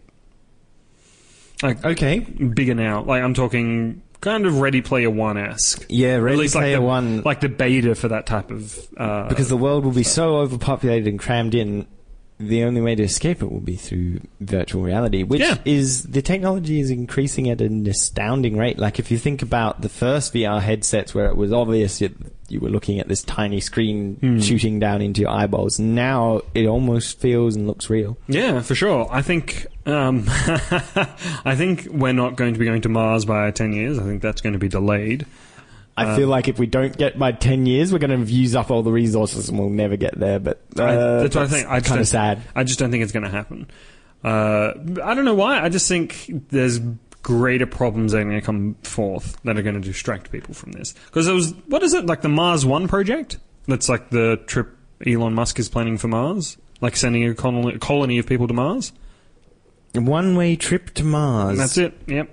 Okay. Bigger now. Like, I'm talking kind of Ready Player One-esque. Yeah, Ready Player One. Like the beta for that type of... because the world will be so overpopulated and crammed in, the only way to escape it will be through virtual reality, which is... The technology is increasing at an astounding rate. Like, if you think about the first VR headsets where it was obvious you were looking at this tiny screen shooting down into your eyeballs, now it almost feels and looks real. Yeah, for sure. I think... I think we're not going to be going to Mars by 10 years. I think that's going to be delayed. I feel like if we don't get by 10 years, we're going to use up all the resources and we'll never get there. But that's what I think. It's kind of sad. I just don't think it's going to happen. I don't know why. I just think there's greater problems that are going to come forth that are going to distract people from this. Because what is it, like the Mars One project? That's like the trip Elon Musk is planning for Mars? Like sending a colony of people to Mars? A one-way trip to Mars. That's it, yep.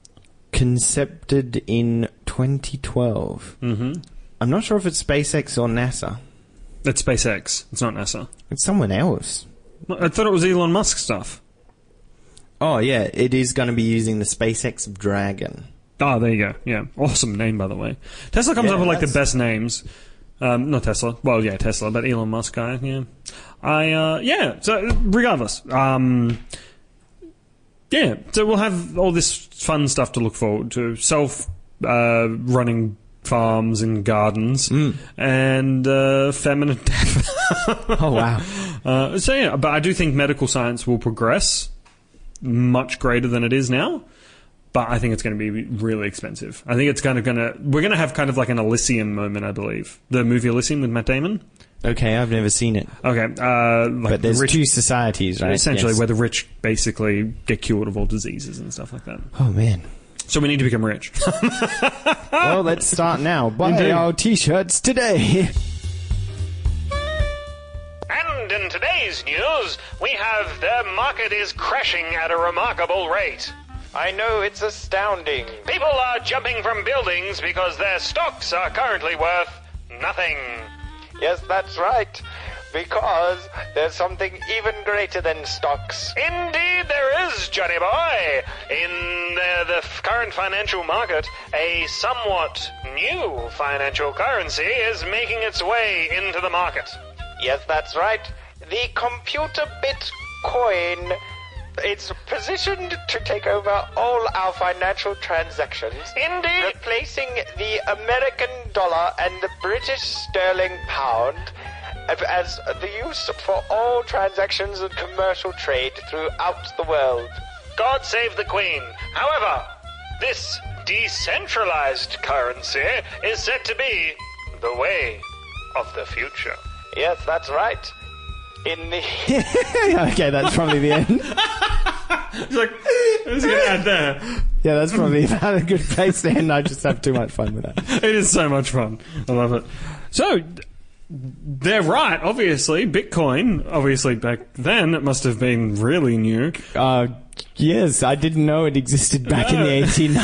Concepted in 2012. Mm-hmm. I'm not sure if it's SpaceX or NASA. It's SpaceX. It's not NASA. It's someone else. I thought it was Elon Musk stuff. Oh, yeah. It is going to be using the SpaceX Dragon. Oh, there you go. Yeah. Awesome name, by the way. Tesla comes up with, like, the best names. Not Tesla. Well, yeah, Tesla, but Elon Musk guy, yeah. So, regardless. Yeah, so we'll have all this fun stuff to look forward to. Self-running farms and gardens, and famine and death. Oh, wow. So, yeah, but I do think medical science will progress much greater than it is now, but I think it's going to be really expensive. I think it's we're going to have kind of like an Elysium moment, I believe. The movie Elysium with Matt Damon. Okay, I've never seen it. Okay, like But there's the rich, two societies, right? essentially Yes. where the rich basically get cured of all diseases and stuff like that. Oh, man. So we need to become rich. Well, let's start now. Buy Indeed. our t-shirts today. And in today's news, we have the market is crashing at a remarkable rate. I know, it's astounding. People are jumping from buildings because their stocks are currently worth nothing. Yes, that's right. Because there's something even greater than stocks. Indeed there is, Johnny boy. In the current financial market, a somewhat new financial currency is making its way into the market. Yes, that's right. The computer Bitcoin. It's positioned to take over all our financial transactions. Indeed. Replacing the American dollar and the British sterling pound as the use for all transactions and commercial trade throughout the world. God save the Queen. However, this decentralized currency is said to be the way of the future. Yes, that's right. In the Okay, that's probably the end. It's like, I'm just going to add there. Yeah, that's probably about a good place to end. I just have too much fun with that. It is so much fun. I love it. So, they're right, obviously. Bitcoin, obviously back then, it must have been really new. Yes, I didn't know it existed back in the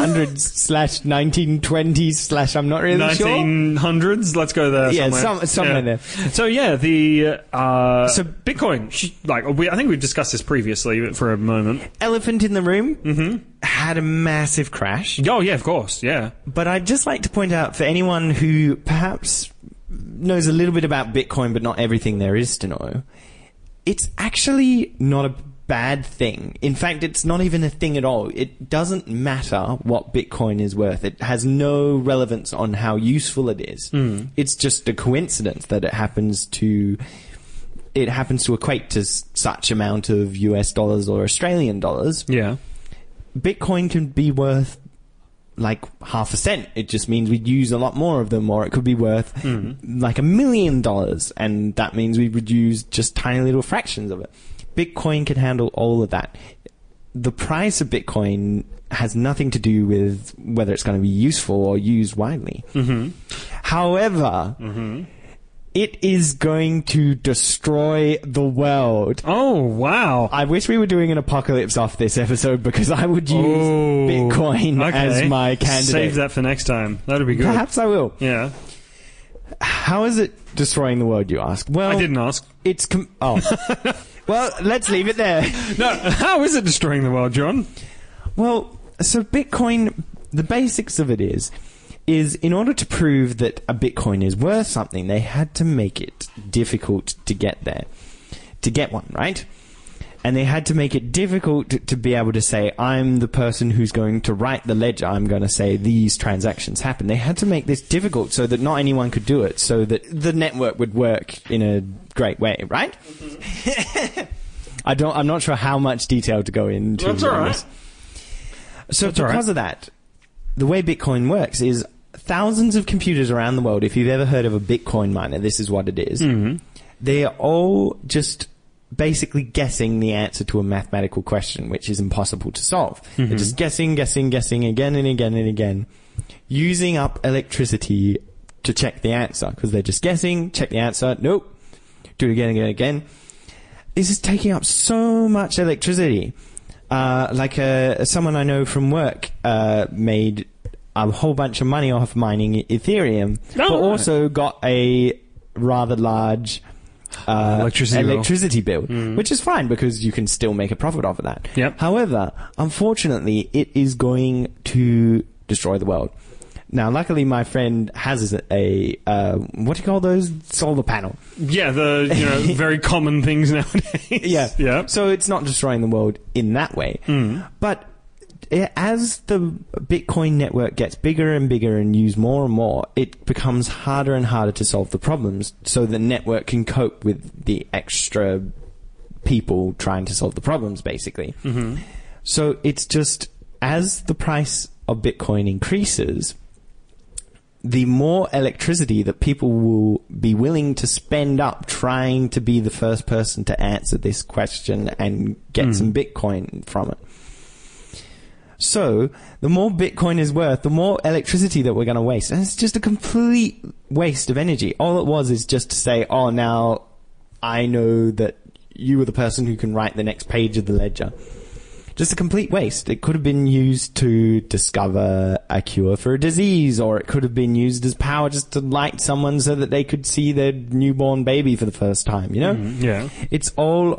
1800s/1920s/ I'm not really sure. 1900s, let's go there Yeah, somewhere. somewhere there. So yeah, so Bitcoin, I think we've discussed this previously for a moment. Elephant in the room had a massive crash. Oh yeah, of course, yeah. But I'd just like to point out for anyone who perhaps knows a little bit about Bitcoin but not everything there is to know, it's actually not a bad thing. In fact, it's not even a thing at all. It doesn't matter what Bitcoin is worth. It has no relevance on how useful it is. It's just a coincidence that it happens to equate to such amount of US dollars or Australian dollars. Yeah. Bitcoin can be worth like half a cent. It just means we'd use a lot more of them, or it could be worth like $1 million, and that means we would use just tiny little fractions of it. Bitcoin can handle all of that. The price of Bitcoin has nothing to do with whether it's going to be useful or used widely. However, it is going to destroy the world. Oh, wow. I wish we were doing an apocalypse off this episode, because I would use Bitcoin as my candidate. Save that for next time. That'd be good. Perhaps I will. Yeah. How is it destroying the world, you ask? Well, I didn't ask. It's well, let's leave it there. No, how is it destroying the world, John? Well, so Bitcoin, the basics of it is in order to prove that a Bitcoin is worth something, they had to make it difficult to get one, right? And they had to make it difficult to be able to say, I'm the person who's going to write the ledger. I'm going to say these transactions happen. They had to make this difficult so that not anyone could do it, so that the network would work in a great way, right? I'm not sure how much detail to go into. That's all right. So because of that, the way Bitcoin works is thousands of computers around the world. If you've ever heard of a Bitcoin miner, this is what it is. They are all just basically guessing the answer to a mathematical question, which is impossible to solve. They're just guessing again and again and again, using up electricity to check the answer, because they're just guessing, check the answer, nope, do it again and again. This is taking up so much electricity. Someone I know from work made a whole bunch of money off mining Ethereum, but also got a rather large electricity bill, which is fine because you can still make a profit off of that. Yep. However, unfortunately, it is going to destroy the world. Now, luckily, my friend has a what do you call those? Solar panel. Yeah, the very common things nowadays. Yeah. So it's not destroying the world in that way. But as the Bitcoin network gets bigger and bigger and used more and more, it becomes harder and harder to solve the problems, so the network can cope with the extra people trying to solve the problems, basically. So it's just, as the price of Bitcoin increases, the more electricity that people will be willing to spend up trying to be the first person to answer this question and get some Bitcoin from it. So, the more Bitcoin is worth, the more electricity that we're going to waste. And it's just a complete waste of energy. All it was is just to say, oh, now I know that you are the person who can write the next page of the ledger. Just a complete waste. It could have been used to discover a cure for a disease, or it could have been used as power just to light someone so that they could see their newborn baby for the first time, you know? Yeah. It's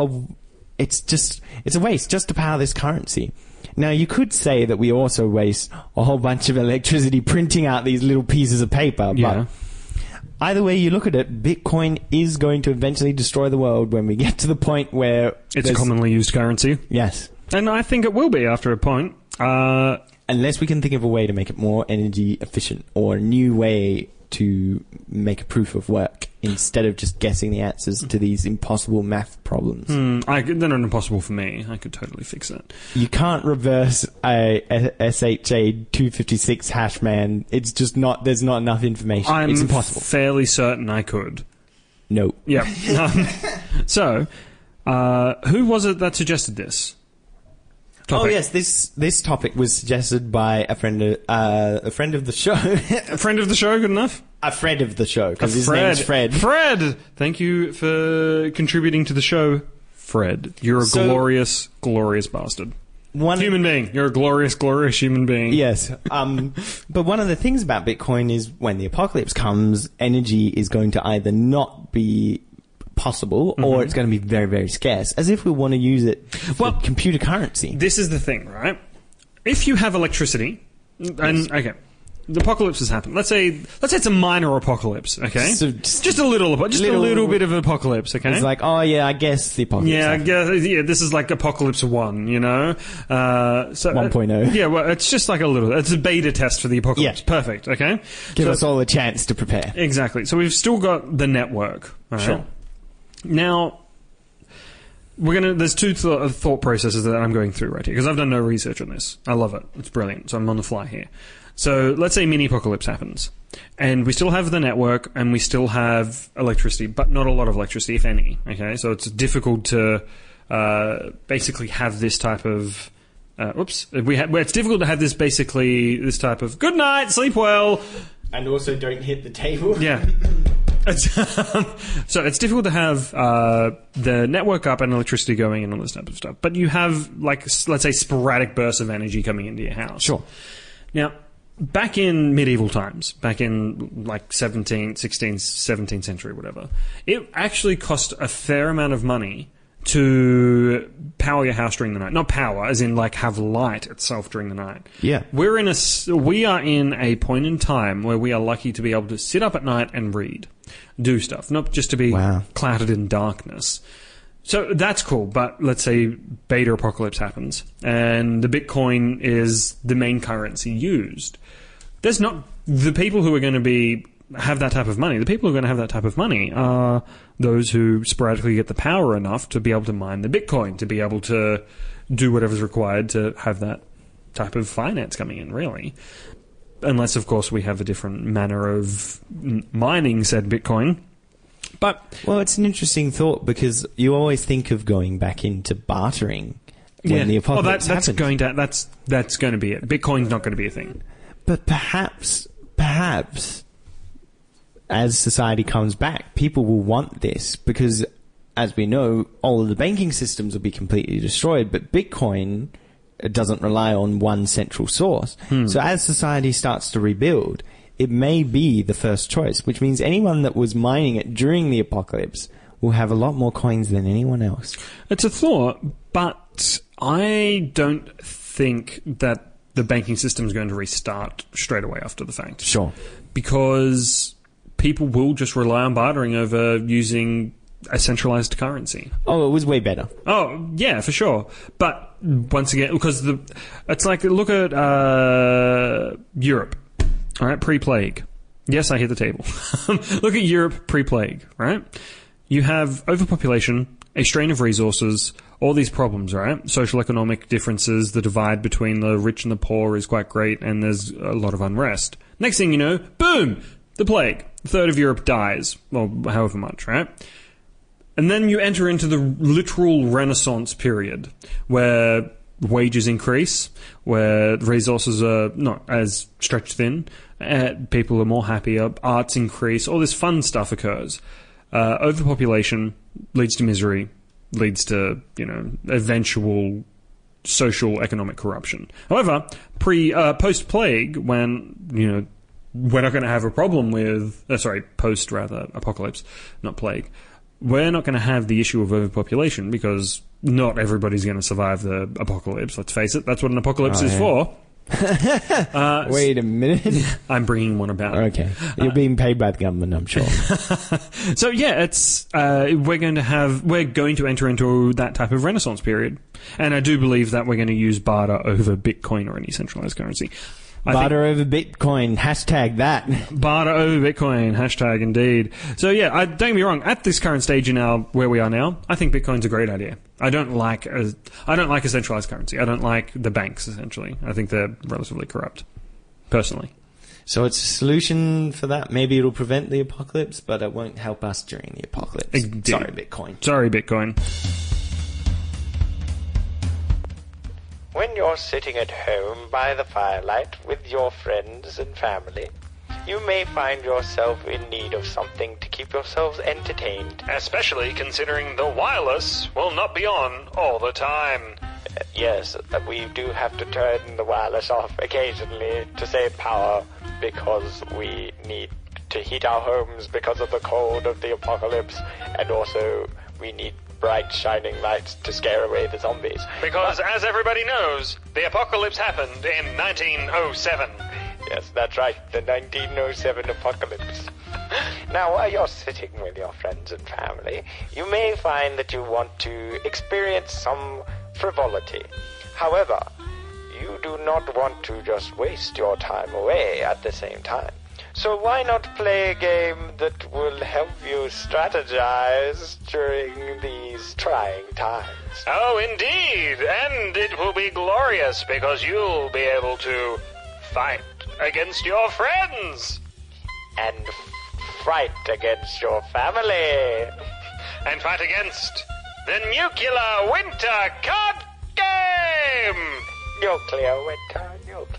a waste just to power this currency. Now, you could say that we also waste a whole bunch of electricity printing out these little pieces of paper, Yeah. but either way you look at it, Bitcoin is going to eventually destroy the world when we get to the point where It's a commonly used currency. Yes. And I think it will be after a point. Unless we can think of a way to make it more energy efficient, or a new way to make a proof of work instead of just guessing the answers to these impossible math problems. They're not impossible for me. I could totally fix it. You can't reverse a SHA-256 hash, man. It's just not, there's not enough information. It's impossible. Fairly certain I could. No. Yeah. So, who was it that suggested this topic? Oh yes, this topic was suggested by a friend of the show. A friend of the show, good enough? A friend of the show, because his name's Fred. Fred! Thank you for contributing to the show, Fred. You're a glorious, glorious bastard. Human being. You're a glorious, glorious human being. Yes. But one of the things about Bitcoin is when the apocalypse comes, energy is going to either not be possible or it's going to be very, very scarce, as if we want to use it for computer currency. This is the thing, right? If you have electricity, and okay, the apocalypse has happened. Let's say it's a minor apocalypse, okay? So just a little bit of an apocalypse, okay? It's like, oh yeah, I guess the apocalypse. Yeah, this is like Apocalypse 1, you know? So 1.0. Yeah, well, it's just like it's a beta test for the apocalypse. Yeah. Perfect, okay? Give us all a chance to prepare. Exactly. So we've still got the network. All right? Sure. Now, there's two thought processes that I'm going through right here, because I've done no research on this. I love it. It's brilliant. So I'm on the fly here. So let's say mini-apocalypse happens, and we still have the network, and we still have electricity, but not a lot of electricity, if any. Okay, so it's difficult to basically have this type of... it's difficult to have this type of good night, sleep well... And also don't hit the table. Yeah. So it's difficult to have the network up and electricity going and all this type of stuff. But you have, like, let's say, sporadic bursts of energy coming into your house. Sure. Now, back in medieval times, back in, like, 17th century, whatever, it actually cost a fair amount of money to power your house during the night. Not power, as in, like, have light itself during the night. Yeah. We are in a point in time where we are lucky to be able to sit up at night and read, do stuff, not just to be clouded in darkness. So that's cool, but let's say beta apocalypse happens and the Bitcoin is the main currency used. There's not the people who are going to have that type of money. The people who are going to have that type of money are those who sporadically get the power enough to be able to mine the Bitcoin, to be able to do whatever's required to have that type of finance coming in, really. Unless, of course, we have a different manner of mining said Bitcoin. But well, it's an interesting thought, because you always think of going back into bartering when the apocalypse happens. That's going to be it. Bitcoin's not going to be a thing. But perhaps, as society comes back, people will want this, because, as we know, all of the banking systems will be completely destroyed, but Bitcoin doesn't rely on one central source. So as society starts to rebuild, it may be the first choice, which means anyone that was mining it during the apocalypse will have a lot more coins than anyone else. It's a thought, but I don't think that the banking system is going to restart straight away after the fact. Sure. Because people will just rely on bartering over using a centralized currency. Oh, it was way better. Oh, yeah, for sure. But once again, because it's like, look at Europe, all right, pre-plague. Yes, I hit the table. Look at Europe pre-plague, right? You have overpopulation a strain of resources, all these problems, right? Social economic differences, the divide between the rich and the poor is quite great, and there's a lot of unrest. Next thing you know, boom! The plague. A third of Europe dies. Well, however much, right? And then you enter into the literal Renaissance period, where wages increase, where resources are not as stretched thin, people are more happier, arts increase, all this fun stuff occurs. Overpopulation leads to misery, leads to, eventual social economic corruption. However, post-plague, when, we're not going to have a problem with, apocalypse, not plague. We're not going to have the issue of overpopulation because not everybody's going to survive the apocalypse. Let's face it, that's what an apocalypse is for. Wait a minute. I'm bringing one about. Okay. You're being paid by the government, I'm sure. So yeah, it's we're going to enter into that type of Renaissance period. And I do believe that we're going to use barter over Bitcoin or any centralized currency. Barter over Bitcoin, hashtag that. Barter over Bitcoin, hashtag indeed. So yeah, don't get me wrong, at this current stage in where we are now, I think Bitcoin's a great idea. I don't like a centralized currency. I don't like the banks, essentially. I think they're relatively corrupt, personally. So it's a solution for that. Maybe it'll prevent the apocalypse, but it won't help us during the apocalypse. Indeed. Sorry, Bitcoin. Sorry, Bitcoin. When you're sitting at home by the firelight with your friends and family, you may find yourself in need of something to keep yourselves entertained. Especially considering the wireless will not be on all the time. Yes, we do have to turn the wireless off occasionally to save power because we need to heat our homes because of the cold of the apocalypse, and also we need bright shining lights to scare away the zombies. Because, as everybody knows, the apocalypse happened in 1907. Yes, that's right, the 1907 apocalypse. Now, while you're sitting with your friends and family, you may find that you want to experience some frivolity. However, you do not want to just waste your time away at the same time. So why not play a game that will help you strategize during these trying times? Oh, indeed, and it will be glorious because you'll be able to fight against your friends. And fight against your family. And fight against the Nuclear Winter Card Game! Nuclear Winter.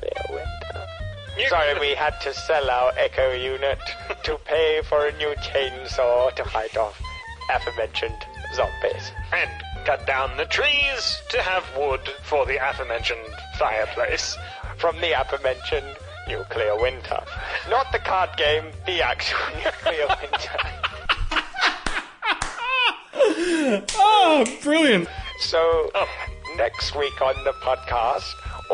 Sorry, we had to sell our Echo unit to pay for a new chainsaw to fight off aforementioned zombies. And cut down the trees to have wood for the aforementioned fireplace. From the aforementioned Nuclear Winter. Not the card game, the actual Nuclear Winter. Oh, brilliant. So, next week on the podcast,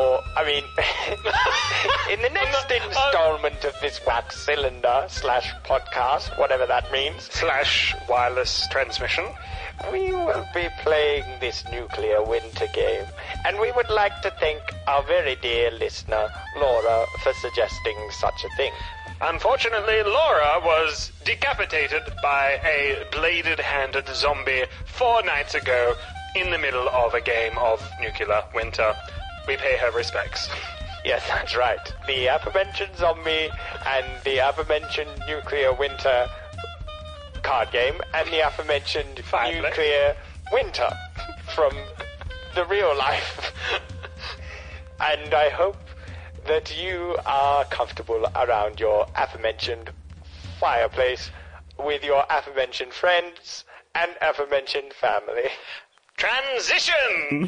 in the next installment of this wax cylinder / podcast, whatever that means, / wireless transmission, we will be playing this Nuclear Winter game. And we would like to thank our very dear listener, Laura, for suggesting such a thing. Unfortunately, Laura was decapitated by a bladed-handed zombie 4 nights ago in the middle of a game of Nuclear Winter. We pay her respects. Yes, that's right. The aforementioned zombie and the aforementioned Nuclear Winter card game and the aforementioned Nuclear Winter from the real life. And I hope that you are comfortable around your aforementioned fireplace with your aforementioned friends and aforementioned family. Transition!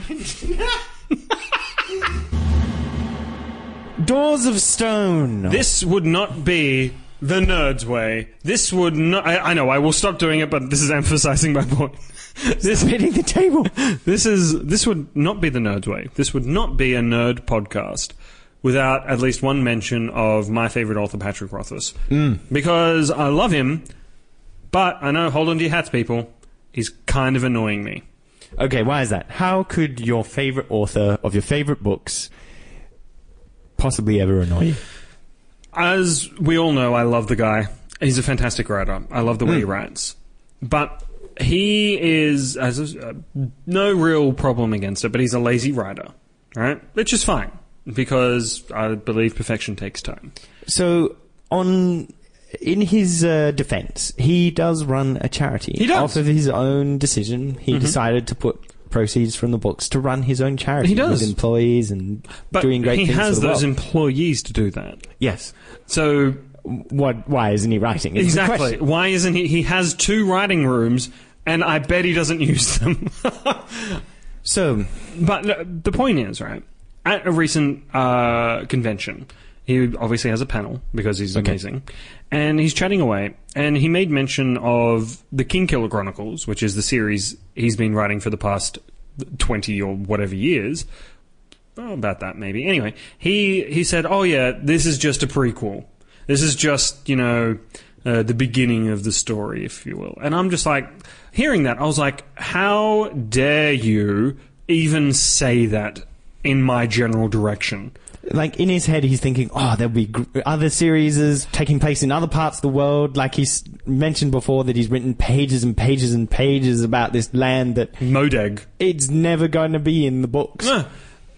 Doors of Stone. This would not be the Nerd's way. This would not... I know, I will stop doing it, but this is emphasizing my point. This hitting the table. This would not be the Nerd's way. This would not be a nerd podcast without at least one mention of my favorite author, Patrick Rothfuss. Because I love him, but I know, hold on to your hats, people, he's kind of annoying me. Okay, why is that? How could your favorite author of your favorite books possibly ever annoy you? As we all know, I love the guy. He's a fantastic writer. I love the way he writes. But he has no real problem against it, but he's a lazy writer, right? Which is fine, because I believe perfection takes time. So, in his defense, he does run a charity. He does. Off of his own decision, he decided to put proceeds from the books to run his own charity. He does. With employees and doing great things for the world. But he has those employees to do that. Yes. So... Why isn't he writing? Exactly. Why isn't he? He has 2 writing rooms, and I bet he doesn't use them. But the point is, right, at a recent convention, he obviously has a panel, because he's amazing, and he's chatting away, and he made mention of the Kingkiller Chronicles, which is the series he's been writing for the past 20 or whatever years. Oh, about that, maybe. Anyway, he said, oh yeah, this is just a prequel. This is just, the beginning of the story, if you will. And I'm just like, hearing that, I was like, how dare you even say that in my general direction? Like, in his head, he's thinking, there'll be other series taking place in other parts of the world. Like he's mentioned before that he's written pages and pages and pages about this land that... Modeg. It's never going to be in the books. No.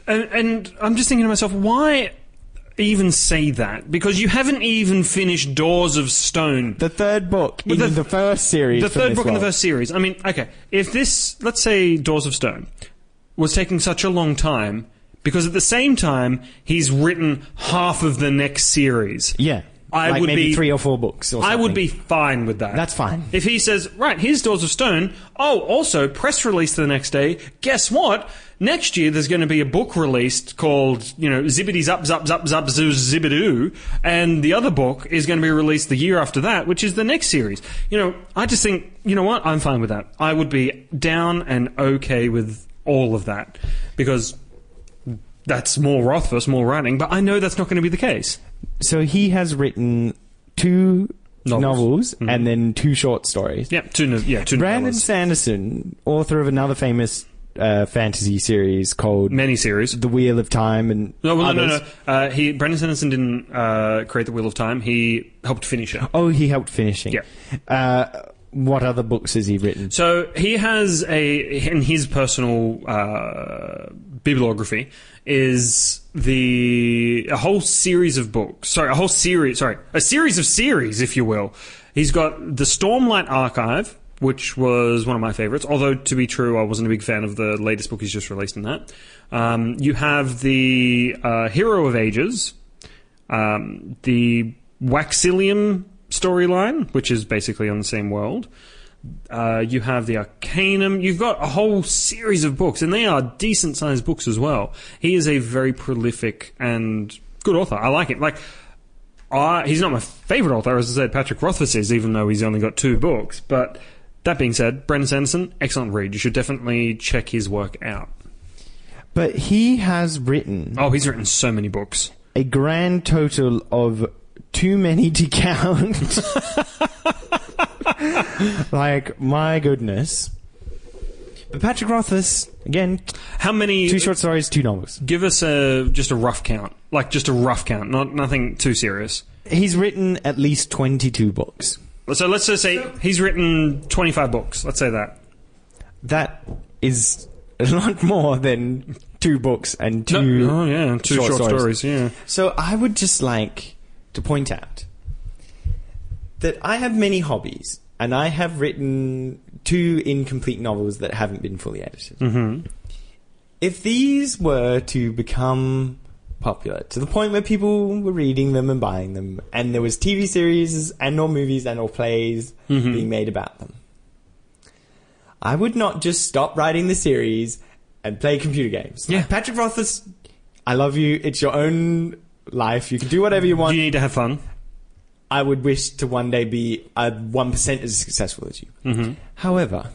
And I'm just thinking to myself, why... even say that, because you haven't even finished Doors of Stone, the third book in the first series. The third book in the first series. I mean, okay, if this, let's say, Doors of Stone was taking such a long time, because at the same time he's written half of the next series. Yeah, I would maybe be 3 or 4 books. Or something. I would be fine with that. That's fine. If he says, right, here's Doors of Stone. Oh, also press release the next day. Guess what? Next year there's going to be a book released called, Zibbity Zap Zap Zap Zap Zoo Zibbidoo, and the other book is going to be released the year after that, which is the next series. I just think, you know what? I'm fine with that. I would be down and okay with all of that, because that's more Rothfuss, more writing, but I know that's not going to be the case. So he has written 2 novels and then 2 short stories. Yeah, two Brandon novellas. Sanderson, author of another famous fantasy series called Miniseries, The Wheel of Time, and no. Brandon Sanderson didn't create The Wheel of Time. He helped finish it. Oh, he helped finishing. Yeah. What other books has he written? So he has in his personal bibliography is a whole series of books. A series of series, if you will. He's got the Stormlight Archive, which was one of my favorites. Although, to be true, I wasn't a big fan of the latest book he's just released in that. You have the Hero of Ages, the Waxilium storyline, which is basically on the same world. You have the Arcanum. You've got a whole series of books, and they are decent-sized books as well. He is a very prolific and good author. I like it. He's not my favourite author, as I said, Patrick Rothfuss is, even though he's only got 2 books. But that being said, Brandon Sanderson, excellent read. You should definitely check his work out. But he has written... Oh, he's written so many books. A grand total of too many to count. My goodness. But Patrick Rothfuss, again, how many 2 short stories, 2 novels. Give us just a rough count. Just a rough count, nothing too serious. He's written at least 22 books. So let's just say he's written 25 books. Let's say that. That is a lot more than 2 books and 2 2 short stories, yeah. So I would just like to point out that I have many hobbies, and I have written 2 incomplete novels that haven't been fully edited. Mm-hmm. If these were to become popular to the point where people were reading them and buying them, and there was TV series and or movies and or plays being made about them, I would not just stop writing the series and play computer games. Yeah. Patrick Rothfuss, I love you. It's your own life. You can do whatever you want. You need to have fun. I would wish to one day be 1% as successful as you. Mm-hmm. However,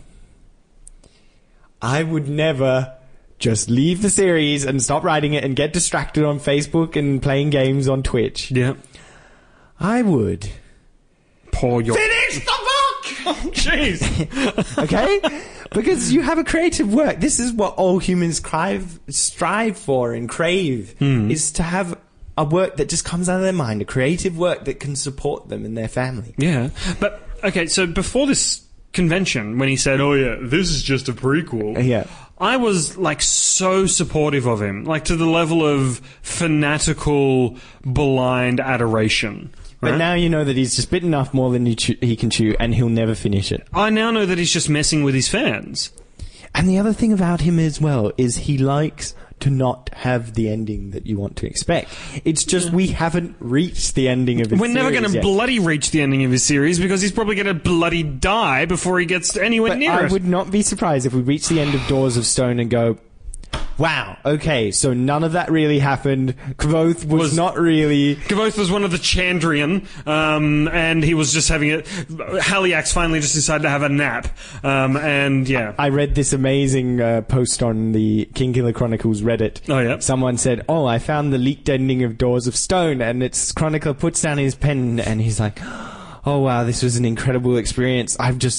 I would never just leave the series and stop writing it and get distracted on Facebook and playing games on Twitch. Yeah. I would finish the book! Oh, jeez. Okay? Because you have a creative work. This is what all humans strive for and crave, is to have a work that just comes out of their mind, a creative work that can support them and their family. Yeah. But, okay, so before this convention when he said, "Oh yeah, this is just a prequel." Yeah. I was like so supportive of him, like to the level of fanatical, blind adoration. But right? now you know that he's just bitten off more than he can chew, and he'll never finish it. I now know that he's just messing with his fans. And the other thing about him as well is he likes to not have the ending that you want to expect. It's just we haven't reached the ending of his We're never going to yet. bloody reach the ending of his series because he's probably going to bloody die before he gets anywhere But near I it. would not be surprised if we reach the end of Doors of Stone and go, wow, okay, so none of that really happened. Kvothe was not really... Kvothe was one of the Chandrian, and he was just having it. Haliax finally just decided to have a nap, and yeah. I read this amazing post on the Kingkiller Chronicles Reddit. Oh, yeah. Someone said, "Oh, I found the leaked ending of Doors of Stone," and its chronicler puts down his pen and he's like, "Oh wow, this was an incredible experience.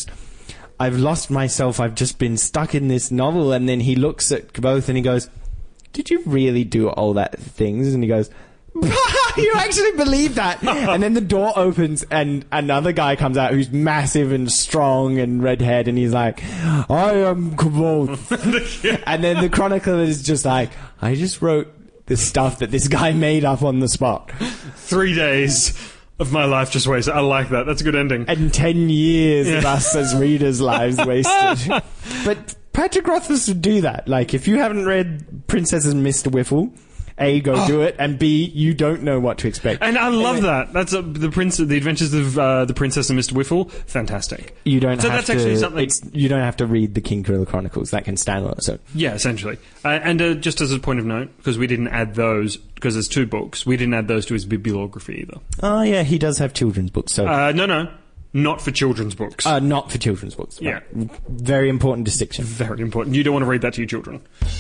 I've lost myself. I've just been stuck in this novel." And then he looks at Kvothe and he goes, "Did you really do all that things?" And he goes, "You actually believe that?" And then the door opens and another guy comes out who's massive and strong and red-haired, and he's like, "I am Kvothe." And then the chronicler is just like, "I just wrote the stuff that this guy made up on the spot." 3 days of my life just wasted. I like that. That's a good ending. And 10 years of us as readers' lives wasted. But Patrick Rothfuss would do that. Like, if you haven't read Princess and Mr. Whiffle, A, go do it, and B, you don't know what to expect. And I love that. That's the Adventures of the Princess and Mr. Whiffle. Fantastic. You don't So have that's actually to, something. you don't have to read the Kingkiller Chronicles. That can stand on its own. Yeah, essentially. And just as a point of note, because we didn't add those, because there's 2 books, we didn't add those to his bibliography either. Oh, yeah, he does have children's books, so... No. Not for children's books. not for children's books. Yeah. Right. Very important distinction. Very important. You don't want to read that to your children.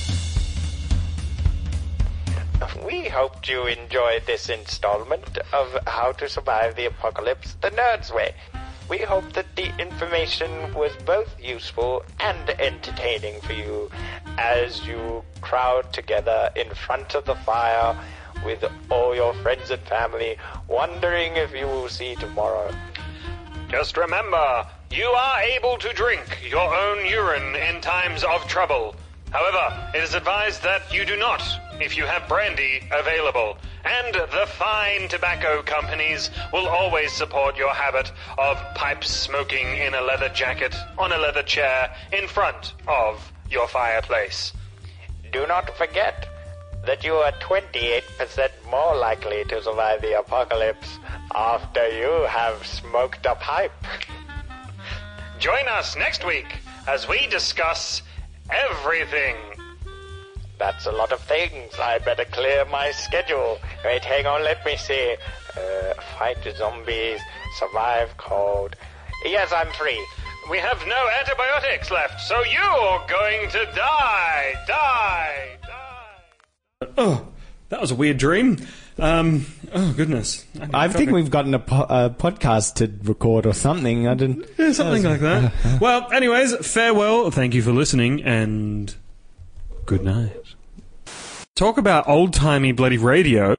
We hoped you enjoyed this installment of How to Survive the Apocalypse the Nerd's Way. We hope that the information was both useful and entertaining for you as you crowd together in front of the fire with all your friends and family, wondering if you will see tomorrow. Just remember, you are able to drink your own urine in times of trouble. However, it is advised that you do not if you have brandy available. And the fine tobacco companies will always support your habit of pipe smoking in a leather jacket on a leather chair in front of your fireplace. Do not forget that you are 28% more likely to survive the apocalypse after you have smoked a pipe. Join us next week as we discuss everything. That's a lot of things. I better clear my schedule. Wait, hang on, let me see. Fight zombies, survive cold. Yes, I'm free. We have no antibiotics left, so you're going to die. Oh, that was a weird dream. Oh, goodness. I think we've gotten a podcast to record or something. I didn't... Yeah, something like that. Well, anyways, farewell. Thank you for listening, and good night. Talk about old-timey bloody radio.